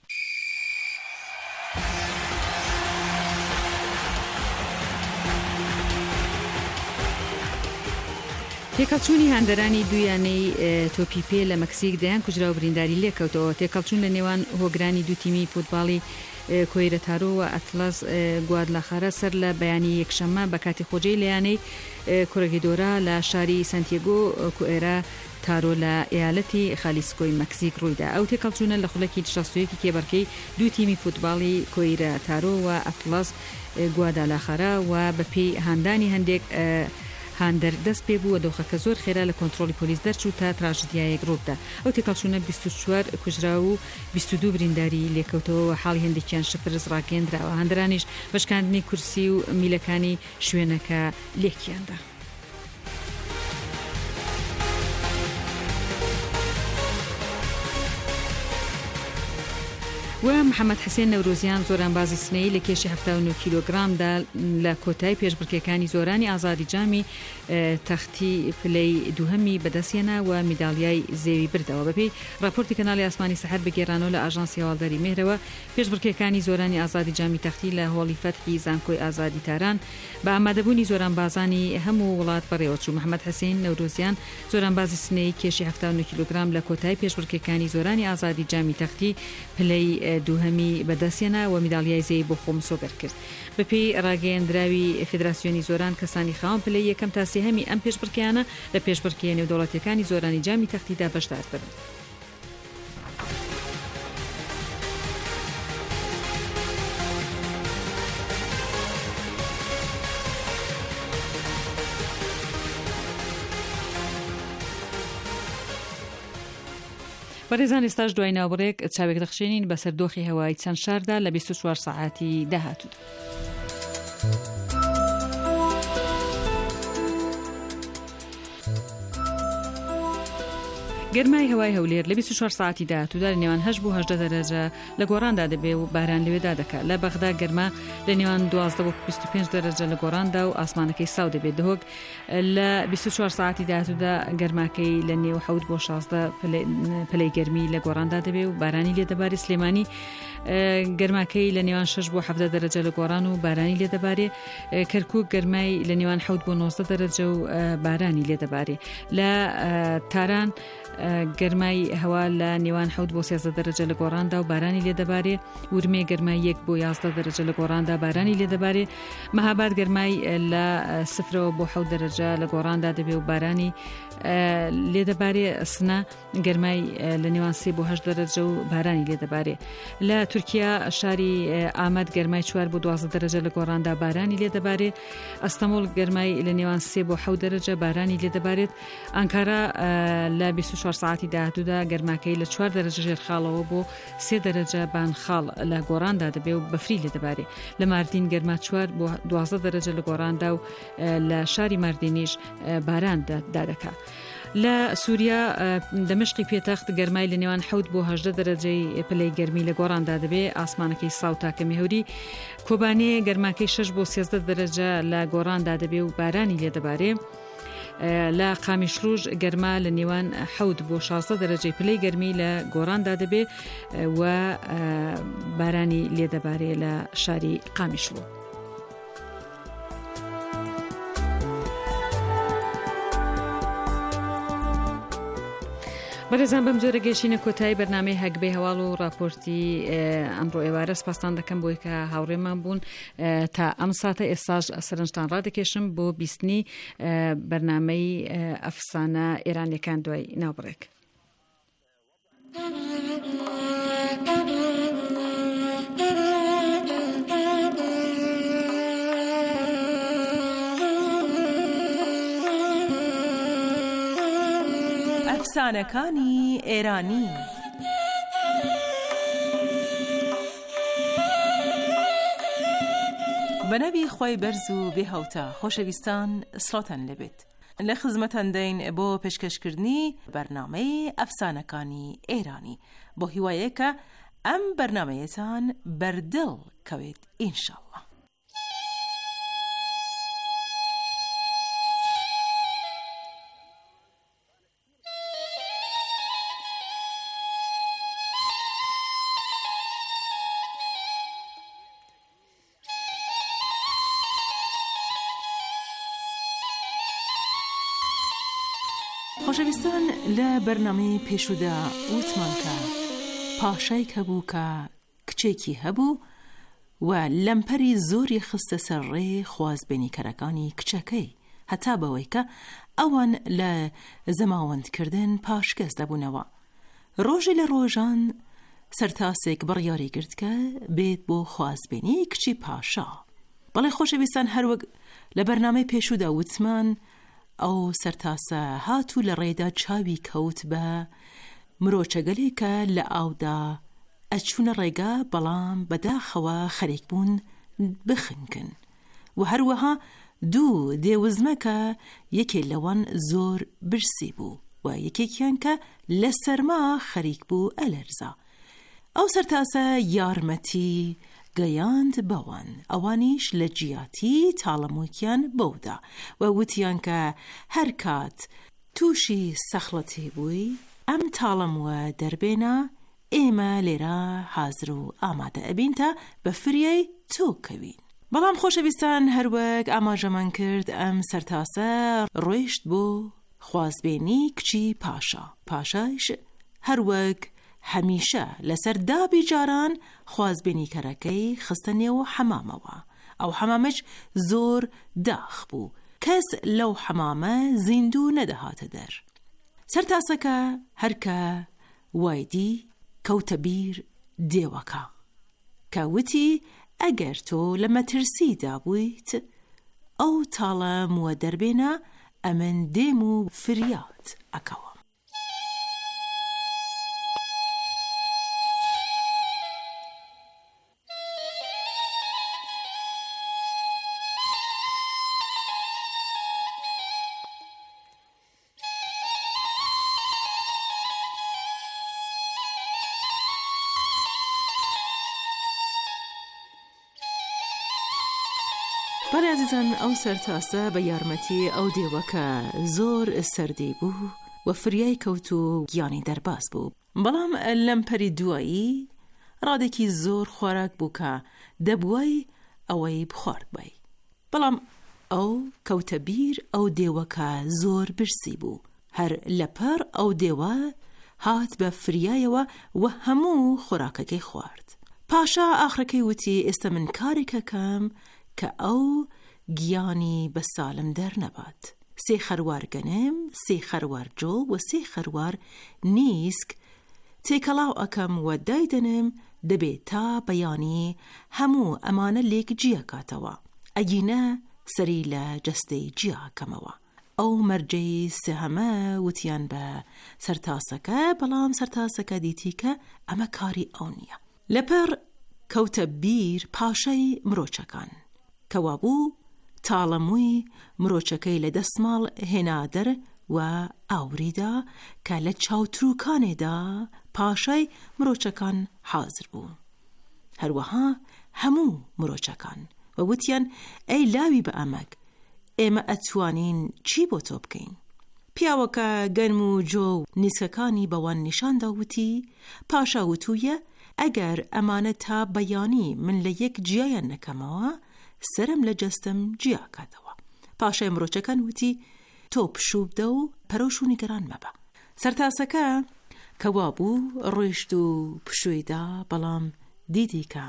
تێکەڵچوونی هاندەرانی دوویانەی تۆپی پێ لە مەکسیک دەیان کوژرا و برینداری لێکەوتەوە. تێکەڵچوون لە نێوان هۆگرانی دوو تیمی فوتباڵی کۆیرەتارۆ و ئەتلەس گوادلاخارە سەر لە بەیانی یەکشەممە بە کاتی خۆجەی لەیانەی کۆرەگیدۆرا لە شاری سانتیاگۆ کوئێرا تارۆ لە ئیالەتی خالیسکۆی مەکسیک ڕوویدا. ئەو تێکەڵچوونە لە خولەکی 16 کێبەرکەی دوو تیمی فوتباڵی کۆیرەتارۆ و ئەتلەس گوادلاخارە و بەپێی هاندانی هەندێک هاندەر دەست پێ بووە دۆخەکە زۆر خێرا لە کۆنتڕۆلی پۆلیس دەرچوو تا تراژدیایەک ڕووبدا. ئەو تێکەڵچوونە 24 کوژرا و 22 برینداری لێکەوتەوە و حاڵی هەندێکیان شەپرز ڕاگەیەندراوە. هاندەرانیش بەشکاندنی کورسی و میلەکانی شوێنەکە لێکیاندا. و محەممەد حسێن نەورۆزیان زۆرانبازی سنەی لە کێشی 79 کیلۆگرامدا لە کۆتای پێشبڕکێکانی زۆرانی ئازادی جامی تەختی پلەی دووهەمی بەدەستێنا و میداڵیای زێوی بردەوە. بەپێی راپۆرتی کەناڵی ئاسمانی سەحەر بەگێڕانەوە لە ئاژانسی هەواڵدەری مێرەوە، پێشبڕکێکانی زۆرانی ئازادی جامی تەختی لە هۆڵی فەتحی زانکۆی ئازادی تاران بە ئامادەبوونی زۆرانبازانی هەموو وڵات بەڕێوە چوو. محەممەد حسێن نەورۆزیان زۆرانبازی سنەی کێشی 79 کیلۆگرام لە کۆتای پێشبڕکێکانی زۆرانی ئازادی جامی تەختی پلەی دووهەمی بەدەستێنا و میداڵیای زێوی بۆ خۆم سۆبەر کرد. بەپێی ڕاگەیەندراوی فیدراسیۆنی زۆران کەسانی خاوەن پلەی یەکەم تا سێهەمی ئەم پێشبڕکێیانە لە پێشبڕکێ نێودەوڵەتیەکانی زۆرانی جامی تەختیدا بەشدار بن. بەڕێزان ئێستاش دوای ناوبڕێک چاوێک دەخشێنین بەسەر دۆخی هەوای چەند شاردا لە 24 ساعاتی داهاتوودا. گەرمای هەوای هەولێر لە 24 ساعتی داهاتوودا لە نێوان 8 بۆ 18 دەرەجە لە گۆڕاندا دەبێت و باران لەوێدا دەکات. لە بەغدا گەرما لە نێوان 12 بۆ 25 دەرەجە لە گۆڕاندا و ئاسمانەکەی ساو دەبێت. دهۆک لە 24 ساعتی داهاتوودا گەرماکەی لە نێو 7 بۆ 16 پلەی گەرمی لە گۆڕاندا دەبێت و بارانی لێ دەبارێت. سلێمانی گەرماکەی لە نێوان 6 بۆ 7 دەرەجە لە گۆڕان و بارانی لێ دەبارێت. کەرکووک گەرمای لە نێوان 7 بۆ 19 دەرەجە و بارانی لێ دەبارێت. لە تاران گەرمای هەوا لە نێوان 7 بۆ 13 دەرەجە لە گۆڕاندا و بارانی لێ دەبارێت. ورمێ گەرمای 1 بۆ 11 دەرەجە لە گۆڕاندا بارانی لێ دەبارێت. مەهاباد گەرمای لە 0 بۆ 7 دەرەجە لە گۆڕاندا دەبێت و بارانی لێ دەبارێت. سنە گەرمای لە نێوان 3 بۆ 8 دەرەجە و بارانی لێ دەبارێت. لە تورکیا شاری ئامەد گەرمای 4 بۆ 12 دەرەجە لە گۆڕاندا بارانی لێ دەبارێت. ئەستەمۆڵ گەرمای لە نێوان 3 بۆ 7 دەرەجە بارانی لێ دەبارێت. ئەنکارا لە 24 ساعتی داهاتوودا گەرماکەی لە 4 دەرەجە ژێرخاڵەوە بۆ 3 دەرەجە بانخاڵ لە گۆڕاندا دەبێت و بەفری لێ دەبارێت. لە ماردین گەرما 4 بۆ 12 دەرەجە لە گۆڕاندا و لە شاری ماردینیش باران دادەکات. لە سووریا دەمشقی پێتەخت گەرمای لە نێوان 7 بۆ 18 دەرەجەی پلەی گەرمی لە گۆڕاندا دەبێت. ئاسمانەکەی ساو تاکە مێهوری. کۆبانێ گەرماکەی 6 بۆ 13 دەرەجە لە گۆڕاندا دەبێت و بارانی لێ دەبارێت. لە قامیشلوژ گەرما لە نێوان 7 بۆ 16 دەرەجەی پلەی گەرمی لە گۆڕاندا دەبێت و بارانی لێ دەبارێت لە شاری قامیشلو. بەڕێزان بەم جۆرە گەشتینە کۆتایی بەرنامەی هەگبەی هەواڵ و راپۆرتی ئەمڕۆ ئێوارە سپاسان دەکەم بۆی کە هاوڕێمان بوون تا ئەم ساتە. ئێستاش سەرنجتان ڕادەکێشم بۆ بیستنی بەرنامەی ئەفسانە ئێرانیەکان دوای ناوبڕێک. ئەفسانەکانی ئێرانی. بەنەوی خۆی بەرز و بێهەوتە خۆشەویستان سڵاتان لەبێت. لە خزمەتان دەین بۆ پێشکەشکردنی بەرنامەی ئەفسانەکانی ئێرانی بۆ هیوایە کە ئەم بەرنامەیەتان بەردڵ کەوێت ئینشاءڵڵا. خۆشەویستان لە بەرنامەی پێشودا وتمان کە پاشایک هەبوو کە کچێکی هەبوو و لەمپەری زۆری خستە سەر ڕێ خوازبێنیکەرەکانی کچەکەی هەتا بەوەی کە ئەوان لە زەماوەندکردن پاشگەز دەبوونەوە. ڕۆژی لە ڕۆژان سەرتاسێک بڕیاری کرد کە بێت بۆ خوازبێنی کچی پاشا. بەڵێ خۆشەویستان هەروەک لە بەرنامەی پێشودا وتمان ئەو سەرتاسە هاتوو لە ڕێدا چاوی کەوت بە مرۆچەگەلێکە لە ئاودا ئەچوونە ڕێگا بەڵام بەداخەوە خەریک بوون بخنکن و هەروەها دوو دێوزمەکە یەکێ لەوان زۆر برسی بوو و یەکێکیان کە لە سەرما خەریک بوو ئەلەرزا. ئەو سەرتاسە یارمەتی گەیاند بەوان، ئەوانیش لە جیاتی تاڵەمۆکیان بەودا و وتیان کە هەر کات تووشی سەخڵەتی بووی ئەم تاڵەموە دەربێنە ئێمە لێرە حازر و ئامادە ئەبین تا بە فریای تۆ کەوین. بەڵام خۆشەویستان هەروەک ئاماژەمان کرد ئەم سەرتاسە ڕۆیشت بۆ خوازبێنی کچی پاشا. پاشایش هەروەک هەمیشە لەسەر دابی جاران خوازبێنی کەرەکەی خستە نێو حەمامەوە. ئەو حەمامەش زۆر داخ بوو، کەس لەو حەمامە زیندوو نەدەهاتە دەر. سەرتاسەکە هەرکە وایدی کەوتە بیر دێوەکە کە وتی ئەگەر تۆ لە مەترسیدا بوویت ئەو تاڵە مووە دەربێنە ئەمن دێم و فریات ئەکەوە. بەڵێ عزیزان ئەو سەرتاسە بە یارمەتی ئەو دێوەکە زۆر سەردی بوو و فریای کەوت و گیانی دەرباز بوو. بەڵام لەمپەری دوایی ڕادێکی زۆر خۆراک بوو کە دەبووای ئەوەی بخوارد بای. بەڵام ئەو کەوتە بیر ئەو دێوەکە زۆر برسی بوو. هەر لەپەر ئەو دێوە هات بە فریایەوە و هەموو خۆراکەکەی خوارد. پاشا ئاخرەکەی وتی ئێستا من کارێکەکەم کە ئەو گیانی بە سالم دەرنەبات. 3 خەروار گەنم، 3 خەروار جۆ و 3 خەروار نیسک تێکەڵاو ئەکەم و دایدەنم دەبێت تا بەیانی هەموو ئەمانە لێک جیاکاتەوە. ئەگینە سەری لە جەستەی جیاکەمەوە. ئەو مەرجەی سێهەمە وتیان بە سەرتاسەکە، بەڵام سەرتاسەکە دیتی کە ئەمە کاری ئەو نییە. لەپەر کەوتە بیر پاشای مرۆچەکان کەوا بوو تاڵەمووی مرۆچەکەی لە دەستماڵ هێنادەر و ئاوریدا کە لە چاوتروکانێدا پاشای مرۆچەکان حازر بوو. هەروەها هەموو مرۆچەکان و وتیان ئەی لاوی بە ئەمەک، ئێمە ئەتوانین چی بۆ تۆ بکەین؟ پیاوەکە گەنم و جۆ و نیسکەکانی بەوان نیشاندا وتی پاشا وتویە ئەگەر ئەمانە تا بەیانی من لە یەک جیایان نەکەمەوە سرم لە جەستم جیاکاتەوە. پاشای مرۆچەکان وتی تۆ پشوو بدە و پەرۆش و نیگەران مەبە. سەرتاسەکە کەوا بوو ڕۆیشت و پشوویدا، بەڵام دیدی کە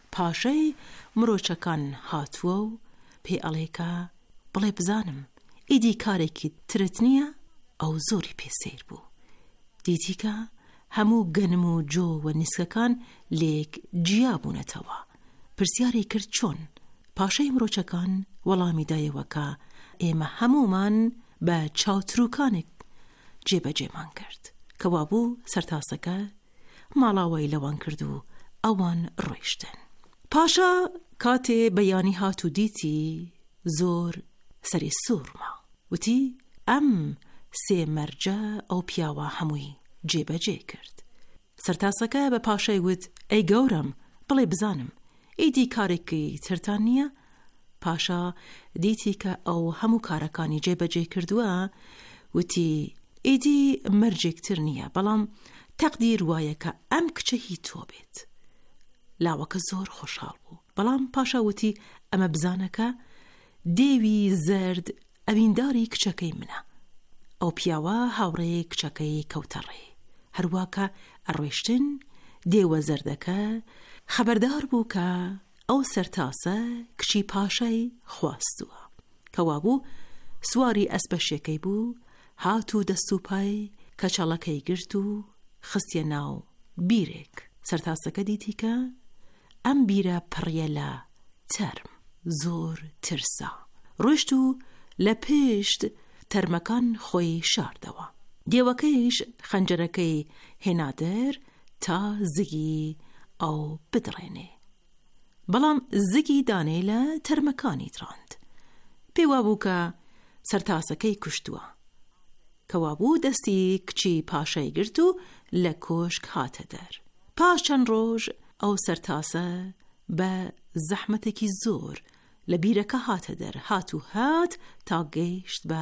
پاشای مرۆچەکان هاتووە و پێ ئەڵێکە بڵێ بزانم ئیدی کارێکی ترت نییە؟ ئەو زۆری پێسیر بوو. دیدی کە هەموو گەنم و جۆ و نیسکەکان لێک جیا بوونەتەوە. پرسیاری کرد چۆن؟ پاشای مرۆچەکان وەڵامی دایەوە کە ئێمە هەمومان بە چاوتروکانێک جێبەجێمان کرد. کەوا بوو سەرتاسەکە ماڵاوای لەوان کرد و ئەوان ڕۆیشتن. پاشا کاتێ بەیانی هات و دیتی زۆر سەری سوورما. وتی ئەم 3 مەرجە ئەو پیاوە هەمووی جێبەجێ کرد. سەرتاسەکە بە پاشای وت ئەی گەورم بڵێ بزانم ئیدی کارێکی ترتان نییە؟ پاشا دیتی کە ئەو هەموو کارەکانی جێبەجێ کردووە وتی ئیدی مەرجێکتر نییە، بەڵام تەقدیر وایە کە ئەم کچە هی تۆ بێت. لاوەکە زۆر خۆشحاڵ بوو، بەڵام پاشا وتی ئەمە بزانەکە دێوی زەرد ئەوینداری کچەکەی منە. ئەو پیاوە هاوڕێی کچەکەی کەوتەڕێ. هەروواکە ئەڕۆیشتن دێوە زەردەکە خەبەردار بوو کە ئەو سەرتاسە کچی پاشای خواستووە. کەوا بوو سواری ئەسپەشێکەی بوو، هات و دەست و پای کەچەڵەکەی گرت و خستیە ناو بیرێک. سەرتاسەکە دیتی کە ئەم بیرە پڕیە لە تەرم، زۆر ترسا. ڕۆیشت و لە پێشت تەرمەکان خۆی شاردەوە. دێوەکەیش خەنجەرەکەی هێنادەر تا زگی ئەو بدڕێنێ، بەڵام زگی دانێ لە تەرمەکانی دڕاند. پێوا بوو کە سەرتاسەکەی کوشتووە. کەوا بوو دەستی کچی پاشای گرت و لە کۆشک هاتە دەر. پاش چەند ڕۆژ ئەو سەرتاسە بە زەحمەتێکی زۆر لە بیرەکە هاتە دەر. هات و هات تا گەیشت بە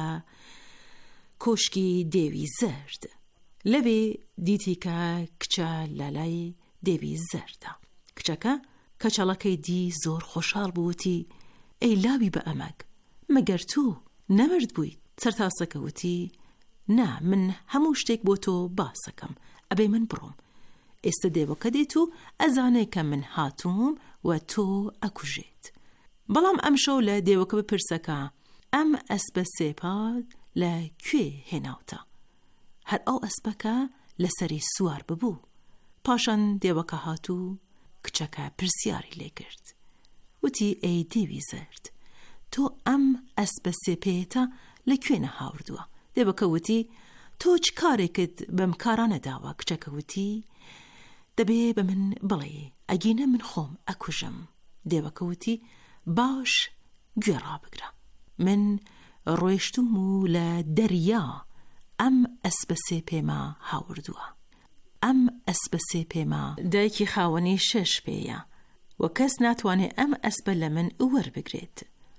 کۆشکی دێوی زەرد. لەوێ دیتی کە کچە لەلای دێوی زەردە. کچەکە کەچەڵەکەی دی زۆر خۆشحاڵ بووتی ئەی لاوی بە ئەمەک، مەگەر تۆ نەمرد بوویت؟ سەرتاسەکە وتی نا، من هەموو شتێک بۆ تۆ باسەکەم، ئەبێ من بڕۆم. ئێستا دێوەکە دێت و ئەزانێ کە من هاتووم و تۆ ئەکوژێت. بەڵام ئەم شەو لە دێوەکە بپرسەکە ئەم ئەسپە سێپاد لە کوێ هێناوتە؟ هەر ئەو ئەسپەکە لەسەری سوار ببوو. پاشان دێوەکە هات و کچەکە پرسیاری لێ کرد. وتی ئەی دێوی زەرد، تۆ ئەم ئەسپە سێپێتە لەکوێ نەهاوردووە؟ دێوەکە وتی تۆ چ کارێکت بەم کارانە داوە؟ کچەکە وتی دەبێ بە من بڵێ، ئەگینە من خۆم ئەکوژم. دێوەکە وتی باش، گوێ ڕابگرە. من ڕۆیشتوم و لە دەریا ئەم ئەسپە سێپێمە هاوردووە. ئەم ئەسپە سێپێمە دایکی خاوەنی 6 پێیە و کەس ناتوانێ ئەم ئەسپە لە من وەربگرێت.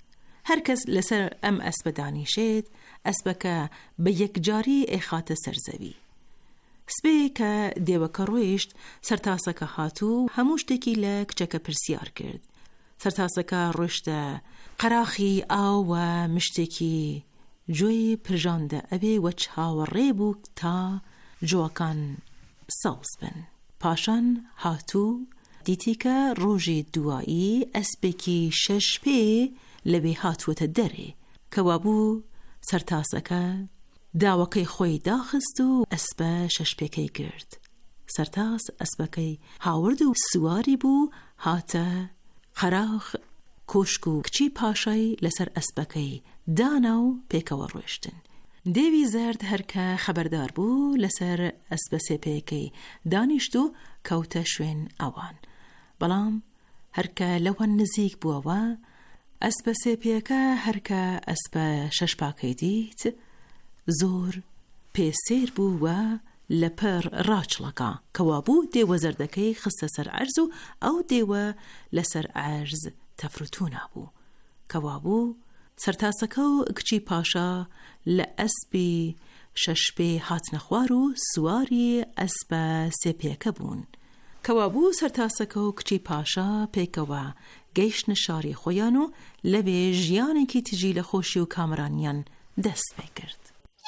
هەرکەس لەسەر ئەم ئەسپە دانیشێت ئەسپەکە بە یەکجاری ئێخاتە سەرزەوی. سبێ کە دێوەکە ڕۆیشت سەرتاسەکە هاتوو هەموو شتێکی لە کچەکە پرسیار کرد. سەرتاسەکە ڕۆیشتە قەراخی ئاو و مشتێکی جوێی پرژاندە ئەبێ وە چاوەڕێ بوو تا جوەکان سەوز بن. پاشان هاتوو دیتی کە ڕۆژی دوایی ئەسپێکی 6 پێ لەبێ هاتووەتە دەرێ کەوا بوو سەرتاسەکە داوەکەی خۆی داخست و ئەسپە 6 پێکەی کرد. سەرتاس ئەسپەکەی هاورد و سواری بوو هاتە قەراخ. کۆشک و کچی پاشای لەسەر ئەسپەکەی دانا و پێکەوە ڕۆیشتن. دێوی زەرد هەرکە خەبەردار بوو لەسەر ئەسپە سێپەیەکەی دانیشت و کەوتە شوێن ئەوان. بەڵام هەرکە لەوان نزیک بووەوە ئەسپە سێپەیەکە هەرکە ئەسپە 6 پاکەی دیت زۆر پێسێر بوو و لەپەر ڕاچڵەکە کەوا بوو دێوە زەردەکەی خستە سەر عەرز و ئەو دێوە لەسەر عەرز تەفروتوو نابوو کەوا بوو سەرتاسەکە و کچی پاشا لە ئەسپی 6 پێ هاتنە خوار و سواری ئەسپە سێپەیەکە بوون. کەوا بوو سەرتاسەکە و کچی پاشا پێکەوە گەیشتنە شاری خۆیان و لەبێ ژیانێکی تژی لە خۆشی و کامرانیان دەست پێ کرد.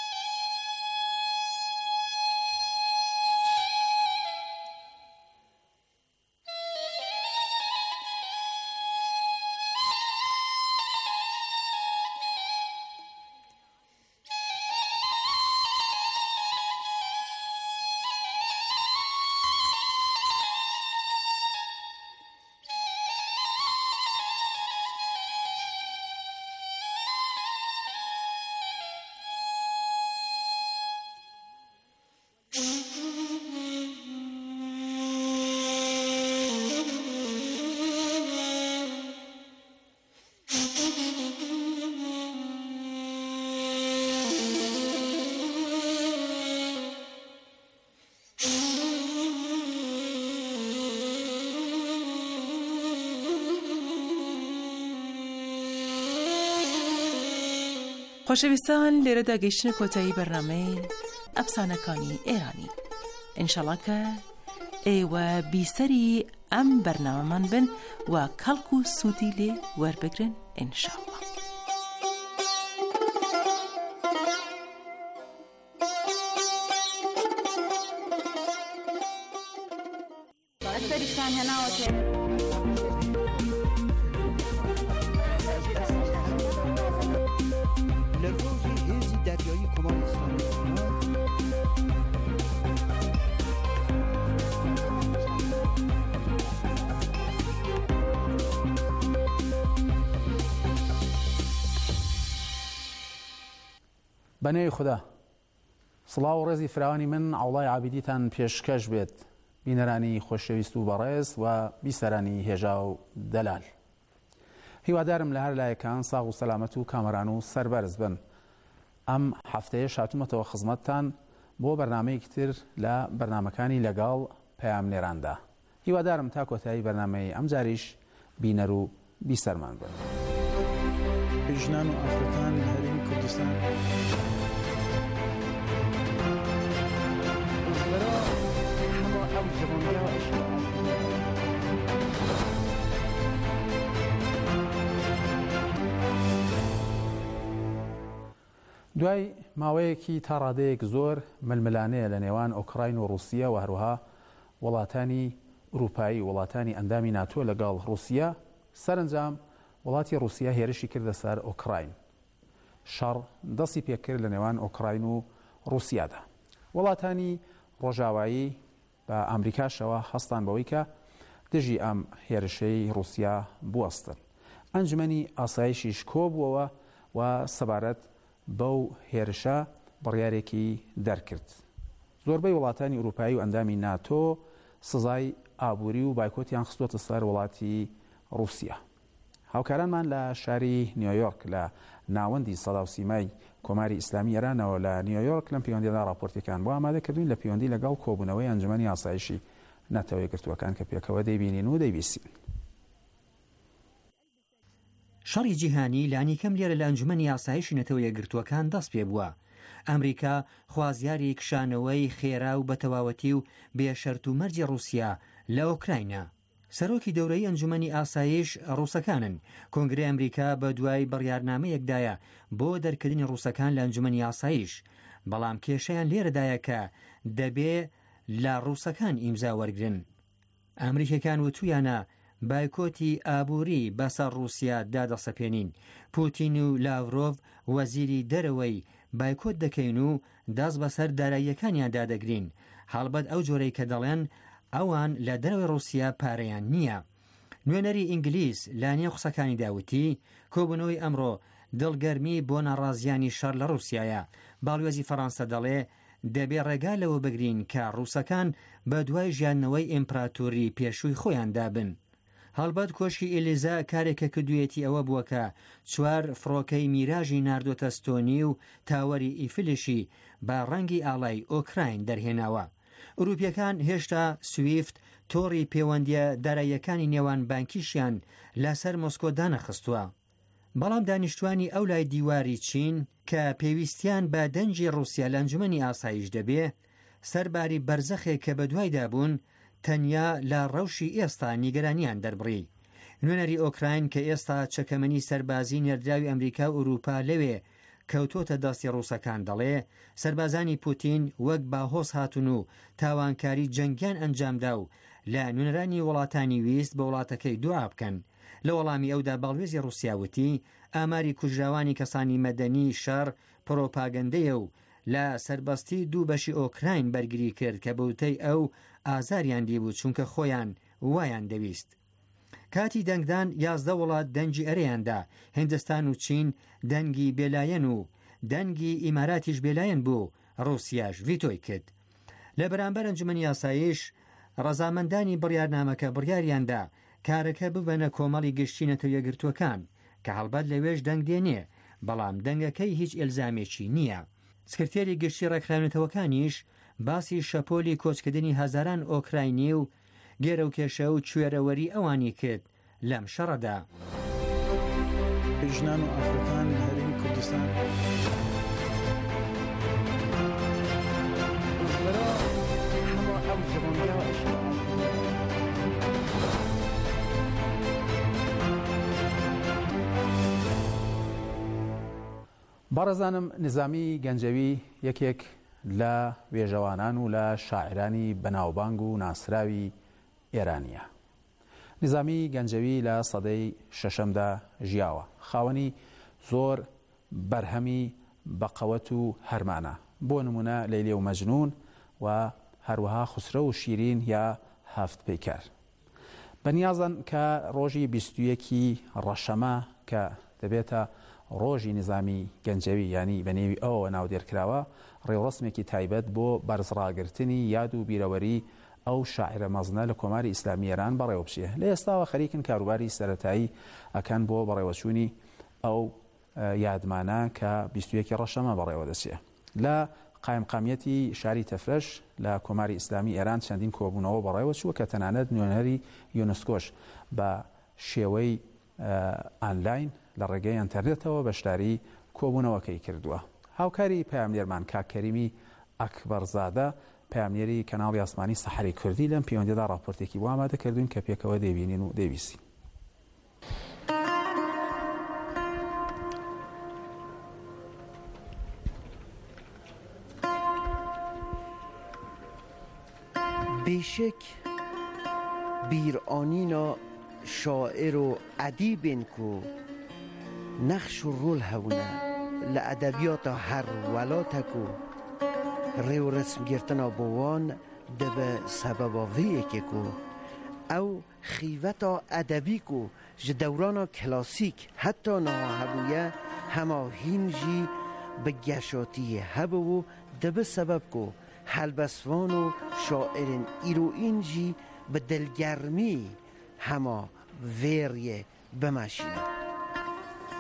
خۆشەویستان لێرەدا گەیشتنە کۆتایی بەرنامەی ئەفسانەکانی ئێرانی. ئینشاڵڵا کە ئێوە بیسەری ئەم بەرنامەمان بن و کەڵک و سوودی لێ وەربگرن ئینشاڵڵا. بەنێوی خوددا سڵاو و ڕێزی فراوانی من عەوڵای عابیدیتان پێشکەش بێت بینەرانی خۆشەویست و بەڕێز و بیسەرانی هێژا و دەلال. هیوادارم لە هەر لایەکان ساغ و سەلامەت و کامەران و سەربەرز بن. ئەم هەفتەیە هاتوومەتەوە خزمەتتان بۆ بەرنامەیەکی تر لە بەرنامەکانی لەگەڵ پەیامنێراندا. هیوادارم تا کۆتایی بەرنامەی ئەم جاریش بینەر و بیسەرمان بن. ژنان و ئافرەتان لە هەرێمی کوردستان دوای ماوەیەکی تا ڕادەیەک زۆر ململانەیە لە نێوان ئۆکراین و رووسیا و هەروەها وڵاتانی ئوروپایی وڵاتانی ئەندامی ناتۆ لەگەڵ رووسیا سەرنجام وڵاتی رووسیا هێرشی کردە سەر ئۆکراین. شەڕ دەستی پێکرد لە نێوان ئۆکراین و رووسیادا. وڵاتانی ڕۆژاوایی بە ئەمریکاشەوە هەستان بەوەی کە دژی ئەم هێرشەی رووسیا بوەستن. ئەنجمەنی ئاسایشیش کۆبووەوە و سەبارەت بەو هێرشە بڕیارێکی دەرکرد. زۆربەی وڵاتانی ئوروپایی و ئەندامی ناتۆ سزای ئابووری و بایکۆتیان خستووەتە سەر وڵاتی رووسیا. هاوکارانمان لە شاری نیویۆرک لە ناوەندی سەدا و سیمای کۆماری ئیسلامی ئێرانەوە لە نیویۆرک لەم پەیوەندیدا راپۆرتێکان بۆ ئامادە کردوین لە پەیوەندی لەگەڵ کۆبوونەوەی ئەنجومەنی ئاسایشی نەتەوە یەکگرتووەکان کە پێکەوە دەیبینین و دەیبیستین. شەڕی جیهانی لانی کەم لێرە لە ئەنجومەنی ئاسایشی نەتەوە یەکگرتووەکان دەست پێ بووە. ئەمریکا خوازیاری کشانەوەی خێرا و بەتەواوەتی و بێشەرت و مەرجی رووسیا لە ئۆکراینە. سەرۆکی دەورەی ئەنجومەنی ئاسایش ڕووسەکانن. کۆنگرەی ئەمریکا بە دوای بڕیارنامەیەکدایە بۆ دەرکردنی ڕووسەکان لە ئەنجومەنی ئاسایش، بەڵام کێشەیان لێرەدایە کە دەبێ لە ڕووسەکان ئیمزا وەرگرن. ئەمریکەکان وتویانە بایکۆتی ئابووری بەسەر رووسیا دادەسەپێنین. پوتین و لاڤرۆڤ وەزیری دەرەوەی بایکۆت دەکەین و دەست بەسەر داراییەکانیان دادەگرین. هەڵبەت ئەو جۆرەی کە دەڵێن ئەوان لە دەرەوەی رووسیا پارەیان نییە. نوێنەری ئینگلیس لانێ قسەکانی داوتی کۆبوونەوەی ئەمڕۆ دڵگەرمی بۆ ناڕازیانی شەڕ لە رووسیایە. باڵوێزی فەڕەنسا دەڵێ دەبێ ڕێگا لەوە بگرین کە ڕووسەکان بە دوای ژیانەوەی ئیمپراتۆری پێشووی خۆیان دابن. هەڵبەت کۆشکی ئێلیزا کارێکە کردوویەتی ئەوە بووە کە 4 فڕۆکەی میراژی ناردۆتە ستۆنی و تاوەری ئیفلشی بە ڕەنگی ئاڵای ئۆکراین دەرهێناوە. ئوروپیەکان هێشتا سویفت تۆڕی پەیوەندیە داراییەکانی نێوان بانکیشیان لەسەر مۆسکۆ دانەخستووە. بەڵام دانیشتوانی ئەو لای دیواری چین کە پێویستیان بە دەنجی رووسیا لە ئەنجومەنی ئاسایش دەبێ، سەرباری بەرزەخێک کە بەدوایدا بوون تەنیا لە ڕەوشی ئێستا نیگەرانیان دەربڕی. نوێنەری ئۆکراین کە ئێستا چەکەمەنی سەربازی نێردراوی ئەمریکا و ئوروپا لەوێ کەوتۆتە دەستی ڕووسەکان دەڵێ سەربازانی پوتین وەک باهۆس هاتون و تاوانکاری جەنگیان ئەنجامدا و لە نوێنەرانی وڵاتانی ویست بە وڵاتەکەی دوعا بکەن. لە وەڵامی ئەودا باڵوێزی رووسیاوتی ئاماری کوژراوانی کەسانی مەدەنی شەڕ پرۆپاگەندەیە و لە سەربەستی 2 بەشی ئۆکراین بەرگری کرد کە بەوتەی ئەو ئازاریان دیبوو چونکە خۆیان وایان دەویست. کاتی دەنگدان 11 وڵات دەنگی ئەرەیاندا، هیندستان و چین دەنگی بێلایەن و دەنگی ئیماراتیش بێلایەن بوو، رووسیاش ڤیتۆی کرد. لە بەرامبەر ئەنجومەنی ئاسایش ڕەزامەندانی بڕیارنامەکە بڕیاریاندا کارەکە ببەنە کۆمەڵی گشتی نەتەوە یەکگرتووەکان کە هەڵبەت لەوێش دەنگ دێنێ، بەڵام دەنگەکەی هیچ ئێلزامێکی نییە. سکرتێری گشتی ڕێکخراونەتەوەکانیش باسی شەپۆلی کۆچکردنی هەزاران ئۆکراینی و گێرە و کێشە و کوێرەوەری ئەوانی کرد لەم شەڕەدا. ژنان و ئافرەتان لە هەرێمی کوردستان بەڕێزانم نظامی گەنجەوی یەکێک لە وێژەوانان و لە شاعرانی بەناوبانگ و ناسراوی ئێرانیە. نظامی گەنجەوی لە سەدەی شەشەمدا ژیاوە، خاوەنی زۆر بەرهەمی بەقەوەت و هەرمانە، بۆ نمونە لەیلی و مەجنون و هەروەها خوسرە و شیرین یا هەفت پەیکەر. بەنیازن کە ڕۆژی 21 ڕەشەمە کە دەبێتە ڕۆژی نظامی گەنجەوی ینی بە نێوی ئەوە ناودێرکراوە، ڕێوڕسمێکی تایبەت بۆ بەرزڕاگرتنی یاد و بیرەوەری ئەو شاعرە مەزنە لە کۆماری ئیسلامی ئێران بەڕێوە بچێ. لە ئێستاوە خەریکن کاروباری سەرەتایی ئەکەن بۆ بەڕێوەچوونی ئەو یادمانە کە 21 ڕەشەمە بەڕێوە دەچێ. لە قایمقامیەتی شاری تەفرەش لە کۆماری ئیسلامی ئێران چەندین کۆبوونەوە بەڕێوە چووە کە تەنانەت نوێنەری یونسکۆش بە شێوەی ئانلاین لە ڕێگەی ئینتەرنێتەوە بەشداری کۆبوونەوەکەی کردووە. هاوکاری پەیامنێرمان کاکەریمی ئەکبەرزادە پەیامنێری کەناڵی ئاسمانی سەحەری کوردی لەم پەیوەندیدا راپۆرتێکی بۆ ئامادە کردوین کە پێکەوە دەبینین و دەیویستین. بێشک بیرئانینا شاعر و ئەدیبێن کو نەخش و ڕۆل هەبوونە لە ئەدەبیاتە هەر وڵاتێک و ڕێو ڕسمگرتنا بۆوان دەبە سەبەباڤەیەکێک و ئەو خیڤەتا ئەدەبیک و ji دەورانە کلاسیک هەتا نەها هەبوویە هەماهینجی بە گەشاتیە هەبوو و دەبە سەبەب کو هەلبەسوان و شاعرین ئیرۆئینجی بە دڵگەرمی هەما vêriyê bimeşîne.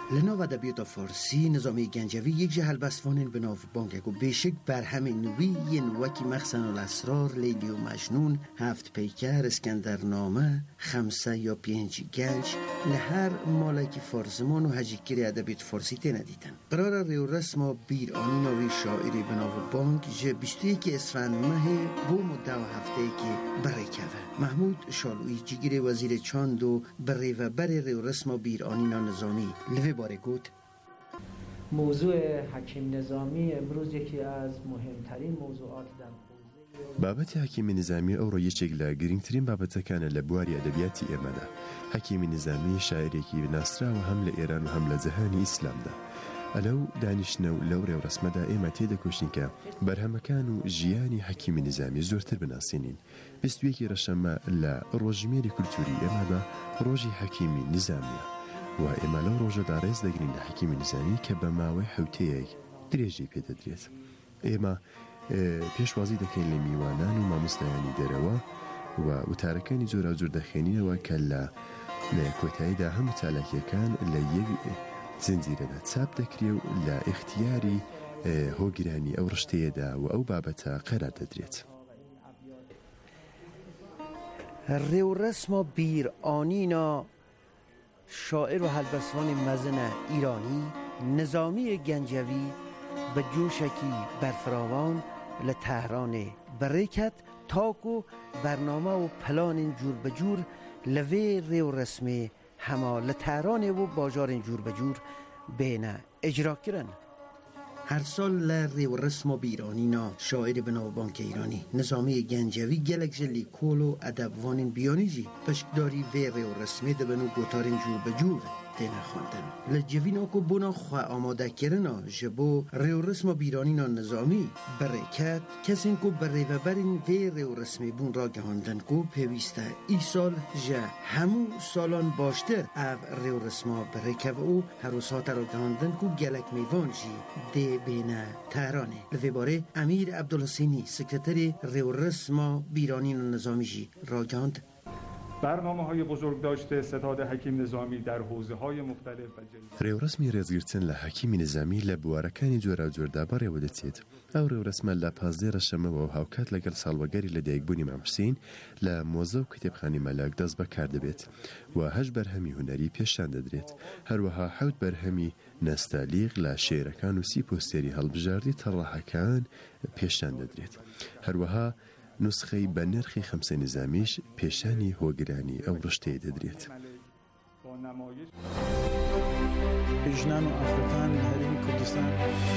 لە ناو ئەدەبیێتە فارسی نظامی گەنجەوی یەکجا هەلبەستوانên bi nav bankek û bêşik berhemên wî yên wekî Mexsenul Esrar, Leyli û Mecnûn, Heft Peyker, İskendername, Xemse ya pênc genç li her malekî farziman û hecîkirê edebiyat farsî têne dîtin. Qirara rêwresma bîranîna wî şairê bi nav bank ji 21 Esfend mehê bû mudde hefteyekê birêkeve. Mehmûd Şalûî cîgirê wezîrê çand û bi rêveberê rêwresma bîranîna nizamî li vê barê got موضوع حکیم نظامی امروز یکی از مهمترین موضوعات در بابەتی حەکیمی نظامی ئەوڕۆ یەکێک لە گرنگترین بابەتەکانە لە بواری ئەدەبیاتی ئێمەدا. حەکیمی نظامی شاعرێکی بناسراوە هەم لە ئێران و هەم لە جەهانی ئیسلامدا. ئەلەو دانیشتنە و لەو ڕێوڕسمەدا ئێمە تێدەکۆشین کە بەرهەمەکان و ژیانی حەکیمی نظامی زۆرتر بناسیێنین. 21 ڕەشەمە لە ڕۆژمێری کولتوری ئێمەدا ڕۆژی حەکیمی نظامیە و ئێمە لەو ڕۆژەدا ڕێز دەگرین لە حەکیمی نظامی کە بە ماوەی حوتەیەک درێژی پێدەدرێت. ئێمە پێشوازی دەکەین لە میوانان و مامۆستایانی دەرەوە و وتارەکانی جۆرا جۆر دەخێنینەوە کە لە کۆتاییدا هەموو چالاکیەکان لە یەک زنجیرەدا چاپ دەکرێ و لە ئیختیاری هۆگرانی ئەو ڕشتەیەدا و ئەو بابەتە قەرار دەدرێت. rêwresma bîranîna şair û helbestvanê mezin e îranî Nizamî Gencevî bi coşekî berfiravan li Tehranê birêket ta ku bername û planên cûrbecûr li vê rêwresmê hema li Tehranê û bajarên cûrbecûr bêne icrakirin. Her sal li rêwresma bîranîna şairê bi nav Banka Îranî Nizamî Gencevî gelek ji lîkol û edebvanên biyanî jî piştdarî vê rêwresmê dibin û gotarên cûrbecûr têne xwendin. Li civîna ku bûna xwe amadekirina ji bo rêwresma bîranîna nizamî birêket kesên ku bi rêveberên vê rêwresmê bûn ragihandin ku pêwîst e îsal ji hemû salan baştir ev rêwresma birêkev û herûs hate ragihandin ku gelek mêvan jî dê bêne Tehranê. Li vê barê Emîr Ebdulhesînî sekreterê rêwresma bîranîna nizamî jî ragihand. برنامه‌های بزرگداشته ستاد حکیم نظامی در حوزه‌های مختلف و ڕێوڕسمی ڕێزگرتن لە حەکیمی نظامی لە بوارەکانی جۆرا جۆردا بەڕێوە دەچێت. ئەو ڕێوڕسمە لە 15 ڕەشەمەوە و هاوکات لەگەڵ ساڵوەگەری لەدایکبوونی مام حوسێن لە مۆزە و کتێبخانی مەلەک دەست بەکار دەبێت و 8 بەرهەمی هونەری پێشان دەدرێت. هەروەها 7 بەرهەمی نەستالیغ لە شێعرەکان و 30 پۆستێری هەڵبژاردی تەڕەحەکان پێشان دەدرێت. هەروەها نسخەی بە نرخی خەمسە نظامیش پێشانی هۆگرانی ئەو ڕشتەیە دەدرێت. ژنان و ئافرەتان لە هەرێمی کوردستان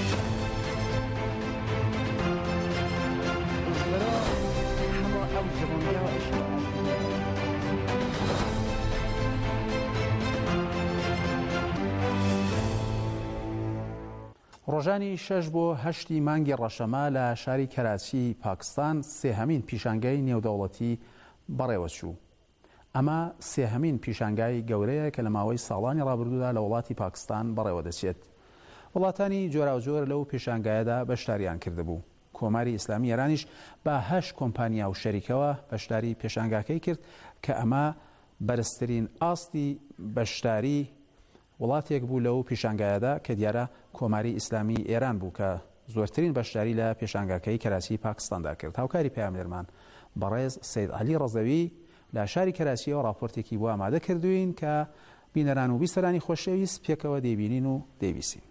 ڕۆژانی 6 بۆ 8 مانگی ڕەشەمە لە شاری کەراچی پاکستان سێهەمین پیشانگای نێودەوڵەتی بەڕێوەچوو. ئەمە سێهەمین پیشانگای گەورەیە کە لە ماوەی ساڵانی ڕابردوودا لە وڵاتی پاکستان بەڕێوە دەچێت. وڵاتانی جۆراوجۆر لەو پیشانگایەدا بەشداریان کردبوو. کۆماری ئیسلامی ئێرانیش بە 8 کۆمپانیا و شەریکەوە بەشداری پێشانگاکەی کرد کە ئەمە بەرزترین ئاستی بەشداری وڵاتێک بوو لەو پیشانگایەدا کە دیارە کۆماری ئیسلامی ئێران بوو کە زۆرترین بەشداری لە پێشانگاکەی کەراچی پاکستاندا کرد. هاوکاری پەیامێرمان بەڕێز سەید عەلی ڕەزەوی لە شاری کەراچیەوە راپۆرتێکی بۆ ئامادە کردوین کە بینەران و بیسەرانی خۆشەویست پێکەوە دەیبینین و دەیویستین.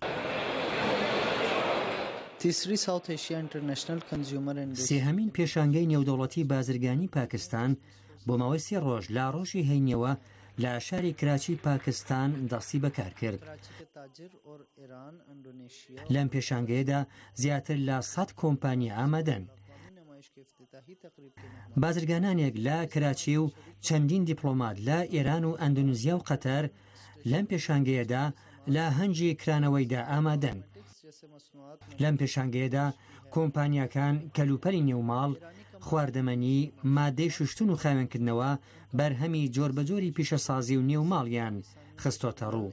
سێهەمین پێشانگای نێودەوڵەتی بازرگانی پاکستان بۆ ماوەی 3 ڕۆژ لە ڕۆژی هەینیەوە لە شاری کراچی پاکستان دەستی بەکار کرد. لەم پێشانگەیەدا زیاتر لە 100 کۆمپانیا ئامادەن. بازرگانانێک لە کراچی و چەندین دیپلۆمات لە ئێران و ئەندونوزیا و قەتەر لەم پێشانگەیەدا لە هەنجی کرانەوەیدا ئامادەن. لەم پێشانگەیەدا کۆمپانیاکان کەلوپەری نێوماڵ، خواردەمەنی، مادەی شوشتن و خاوێنکردنەوە، بەرهەمی جۆربەجۆری پیشەسازی و نێوماڵیان خستۆتە ڕوو.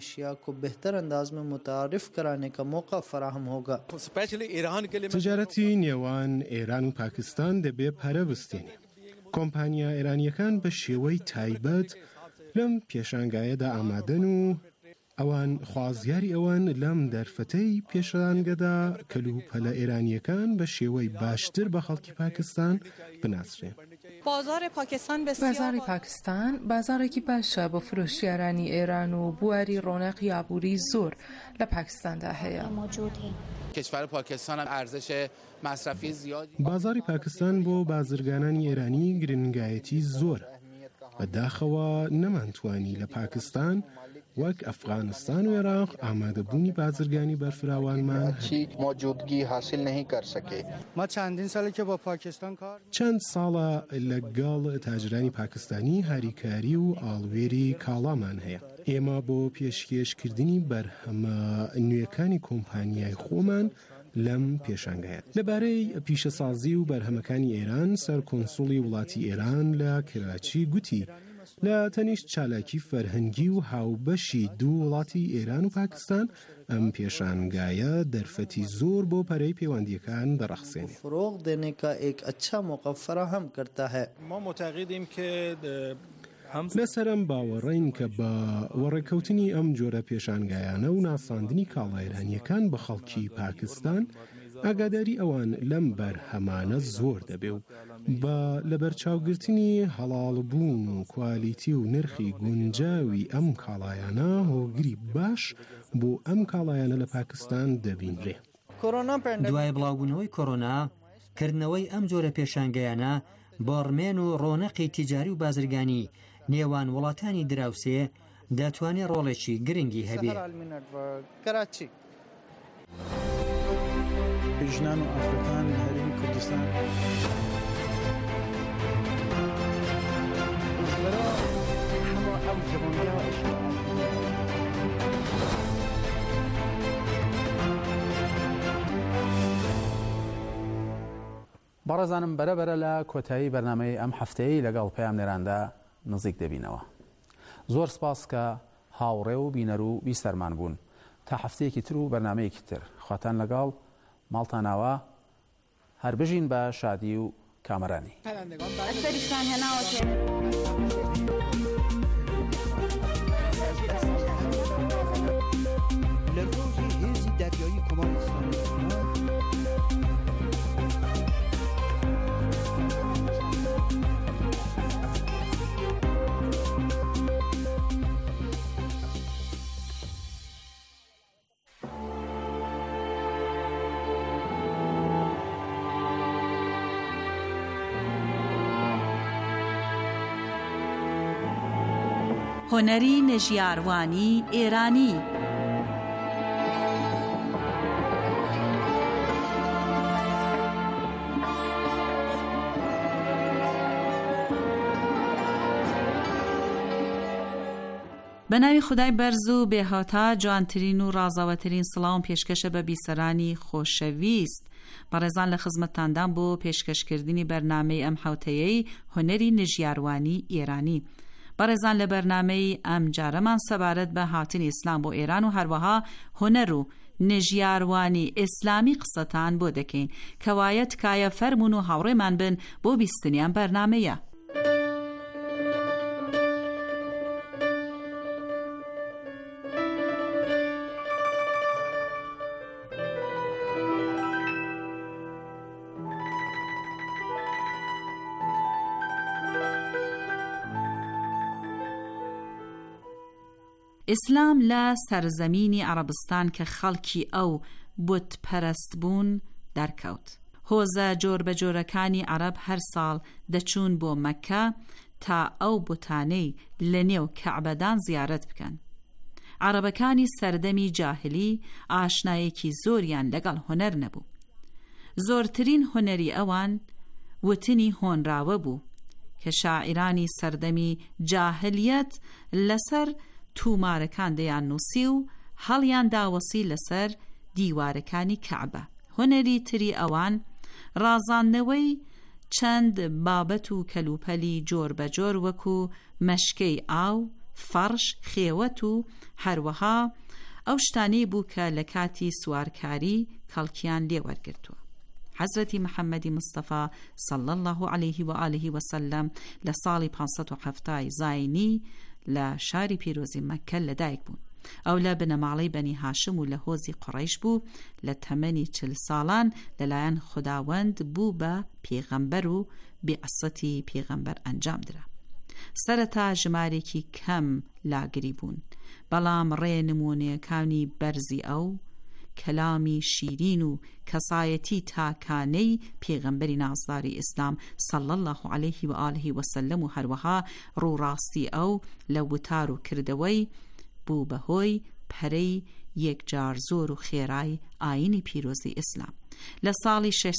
تجارەتی نێوان ئێران و پاکستان دەبێ پارە بستێنێ. کۆمپانیا ئێرانیەکان بە شێوەی تایبەت لەم پێشانگایەدا ئامادەن و ئەوان خوازیاری ئەوان لەم دەرفەتەی پێشانگەدا کەلوپەلە ئێرانیەکان بە شێوەی باشتر بە خەڵکی پاکستان بناسرێن. بازاری پاکستان بازارێکی باشە بۆ فرۆشیارانی ئێران و بواری ڕۆنەقی ئابووری زۆر لە پاکستاندا هەیە. کشور پاکستان هم ارزش مصرفی زیادی. بازاری پاکستان بۆ بازرگانانی ئێرانی گرنگایەتی زۆر بەداخەوە نەمانتوانی لە پاکستان وەک ئەفغانستان و عێراق ئامادەبوونی بازرگانی بەرفراوانمان موجودگی حاصل نہیں کر سکے. ما چندین ساله که با پاکستان کار چەند ساڵە لەگەڵ تاجرانی پاکستانی هاریکاری و ئاڵوێری کاڵامان هەیە. ئێمە بۆ پێشکێشکردنی بەرهەمە نوێەکانی کۆمپانیای خۆمان لەم پێشانگایەت لەبارەی پیشەسازی و بەرهەمەکانی ئێران سەرکۆنسوڵی وڵاتی ئێران لە کراچی گوتی لە تەنیشت چالاکی فەرهەنگی و هاوبەشی دوو وڵاتی ئێران و پاکستان ئەم پێشانگایە دەرفەتی زۆر بۆ پەرەی پەیوەندیەکان دەڕەخسێنێت. فروغ देने का एक अच्छा मौका फराहम करता है. ما معتقدیم که لەسەرم باوەڕین کە بە وەڕێکەوتنی ئەم جۆرە پێشانگایانە و ناساندنی کاڵایرانیەکان بە خەڵکی پاکستان ئاگاداری ئەوان لەم بەرهەمانە زۆر دەبێ و بە لەبەرچاوگرتنی هەڵاڵبوون و کوالیتی و نرخی گونجاوی ئەم کاڵایانە هۆگری باش بۆ ئەم کاڵایانە لە پاکستان دەبینرێ. دوای بڵاوبوونەوەی کۆڕۆنا کردنەوەی ئەم جۆرە پێشانگەیانە بۆڕمێن و ڕۆنەقی تیجاری و بازرگانی نێوان وڵاتانی دراوسێ دەتوانێت ڕۆڵێکی گرنگی هەبێ. ژنان و ئافرەتان لە هەرێمی کوردستان بەڕێزانم بەرەبەرە لە کۆتایی بەرنامەی ئەم هەفتەیە لەگەڵ پەیام نێراندا نزیک دەبینەوە. زۆر سپاس کە هاوڕێ و بینەر و بیستەرمان بوون. تا هەفتەیەکی تر و بەرنامەیەکی تر خواتان لەگەڵ ماڵتاناوە هەر بژین بە شادی و کامەرانی. لە ڕۆژی هێزی دەریایی کۆماری ئیسلامی هۆنەری نەژیاروانی ئێرانی. بە ناوی خودای بەرز و بێهاتا جوانترین و ڕازاوەترین سڵاو پێشکەشە بە بیسەرانی خۆشەویست. بەڕێزان لە خزمەتتاندان بۆ پێشکەشکردنی بەرنامەی ئەم حوتەیەی هۆنەری نەژیاروانی ئێرانی. بەڕێزان لە بەرنامەی ئەم جارەمان سەبارەت بە هاتنی ئیسلام بۆ ئێران و هەروەها هۆنەر و نەژیاروانی ئیسلامی قسەتان بۆ دەکەین کەوایە تکایە فەرمون و هاوڕێمان بن بۆ بیستنیان بەرنامەیە. ئیسلام لە سەرزەمینی عەرەبستان کە خەڵکی ئەو بوتپەرست بوون دەرکەوت. هۆزە جۆربەجۆرەکانی عەرەب هەر ساڵ دەچوون بۆ مەککە تا ئەو بوتانەی لە نێو کەعبەدان زیارەت بکەن. عەرەبەکانی سەردەمی جاهلی ئاشنایەکی زۆریان لەگەڵ هۆنەر نەبوو. زۆرترین هۆنەری ئەوان وتنی هۆنراوە بوو کە شاعیرانی سەردەمی جاهلیەت لەسەر تومارەکان دەیان نووسی و هەڵیان داوەسی لەسەر دیوارەکانی کەعبە. هۆنەری تری ئەوان ڕازاندنەوەی چەند بابەت و کەلوپەلی جۆر بەجۆر وەکو مەشکەی ئاو، فەڕش، خێوەت و هەروەها ئەو شتانەی بوو کە لە کاتی سوارکاری کەڵکیان لێوەرگرتووە. حەزرەتی محەممەدی مستەفا صلی الله عليه و آله وسلم لە ساڵی 570 زاینی لە شاری پیرۆزی مەککە لەدایک بوون. ئەو لە بنەماڵەی بەنی هاشم و لە هۆزی قڕیش بوو لە تەمەنی 40 ساڵان لەلایەن خوداوەند بوو بە پێغەمبەر و بێعەسەتی پێغەمبەر ئەنجام درا. سەرەتا ژمارێکی کەم لاگری بوون، بەڵام ڕێ نمونەیەکانی بەرزی ئەو کەلامی شیرین و کەسایەتی تاکانەی پێغەمبەری نازداری ئیسلام صلی الله علیه و آله و سلم و هەروەها ڕووڕاستی ئەو لە وتار و کردەوەی بوو بەهۆی پەرەی یەکجار زۆر و خێرای ئاینی پیرۆزی ئیسلام. لە ساڵی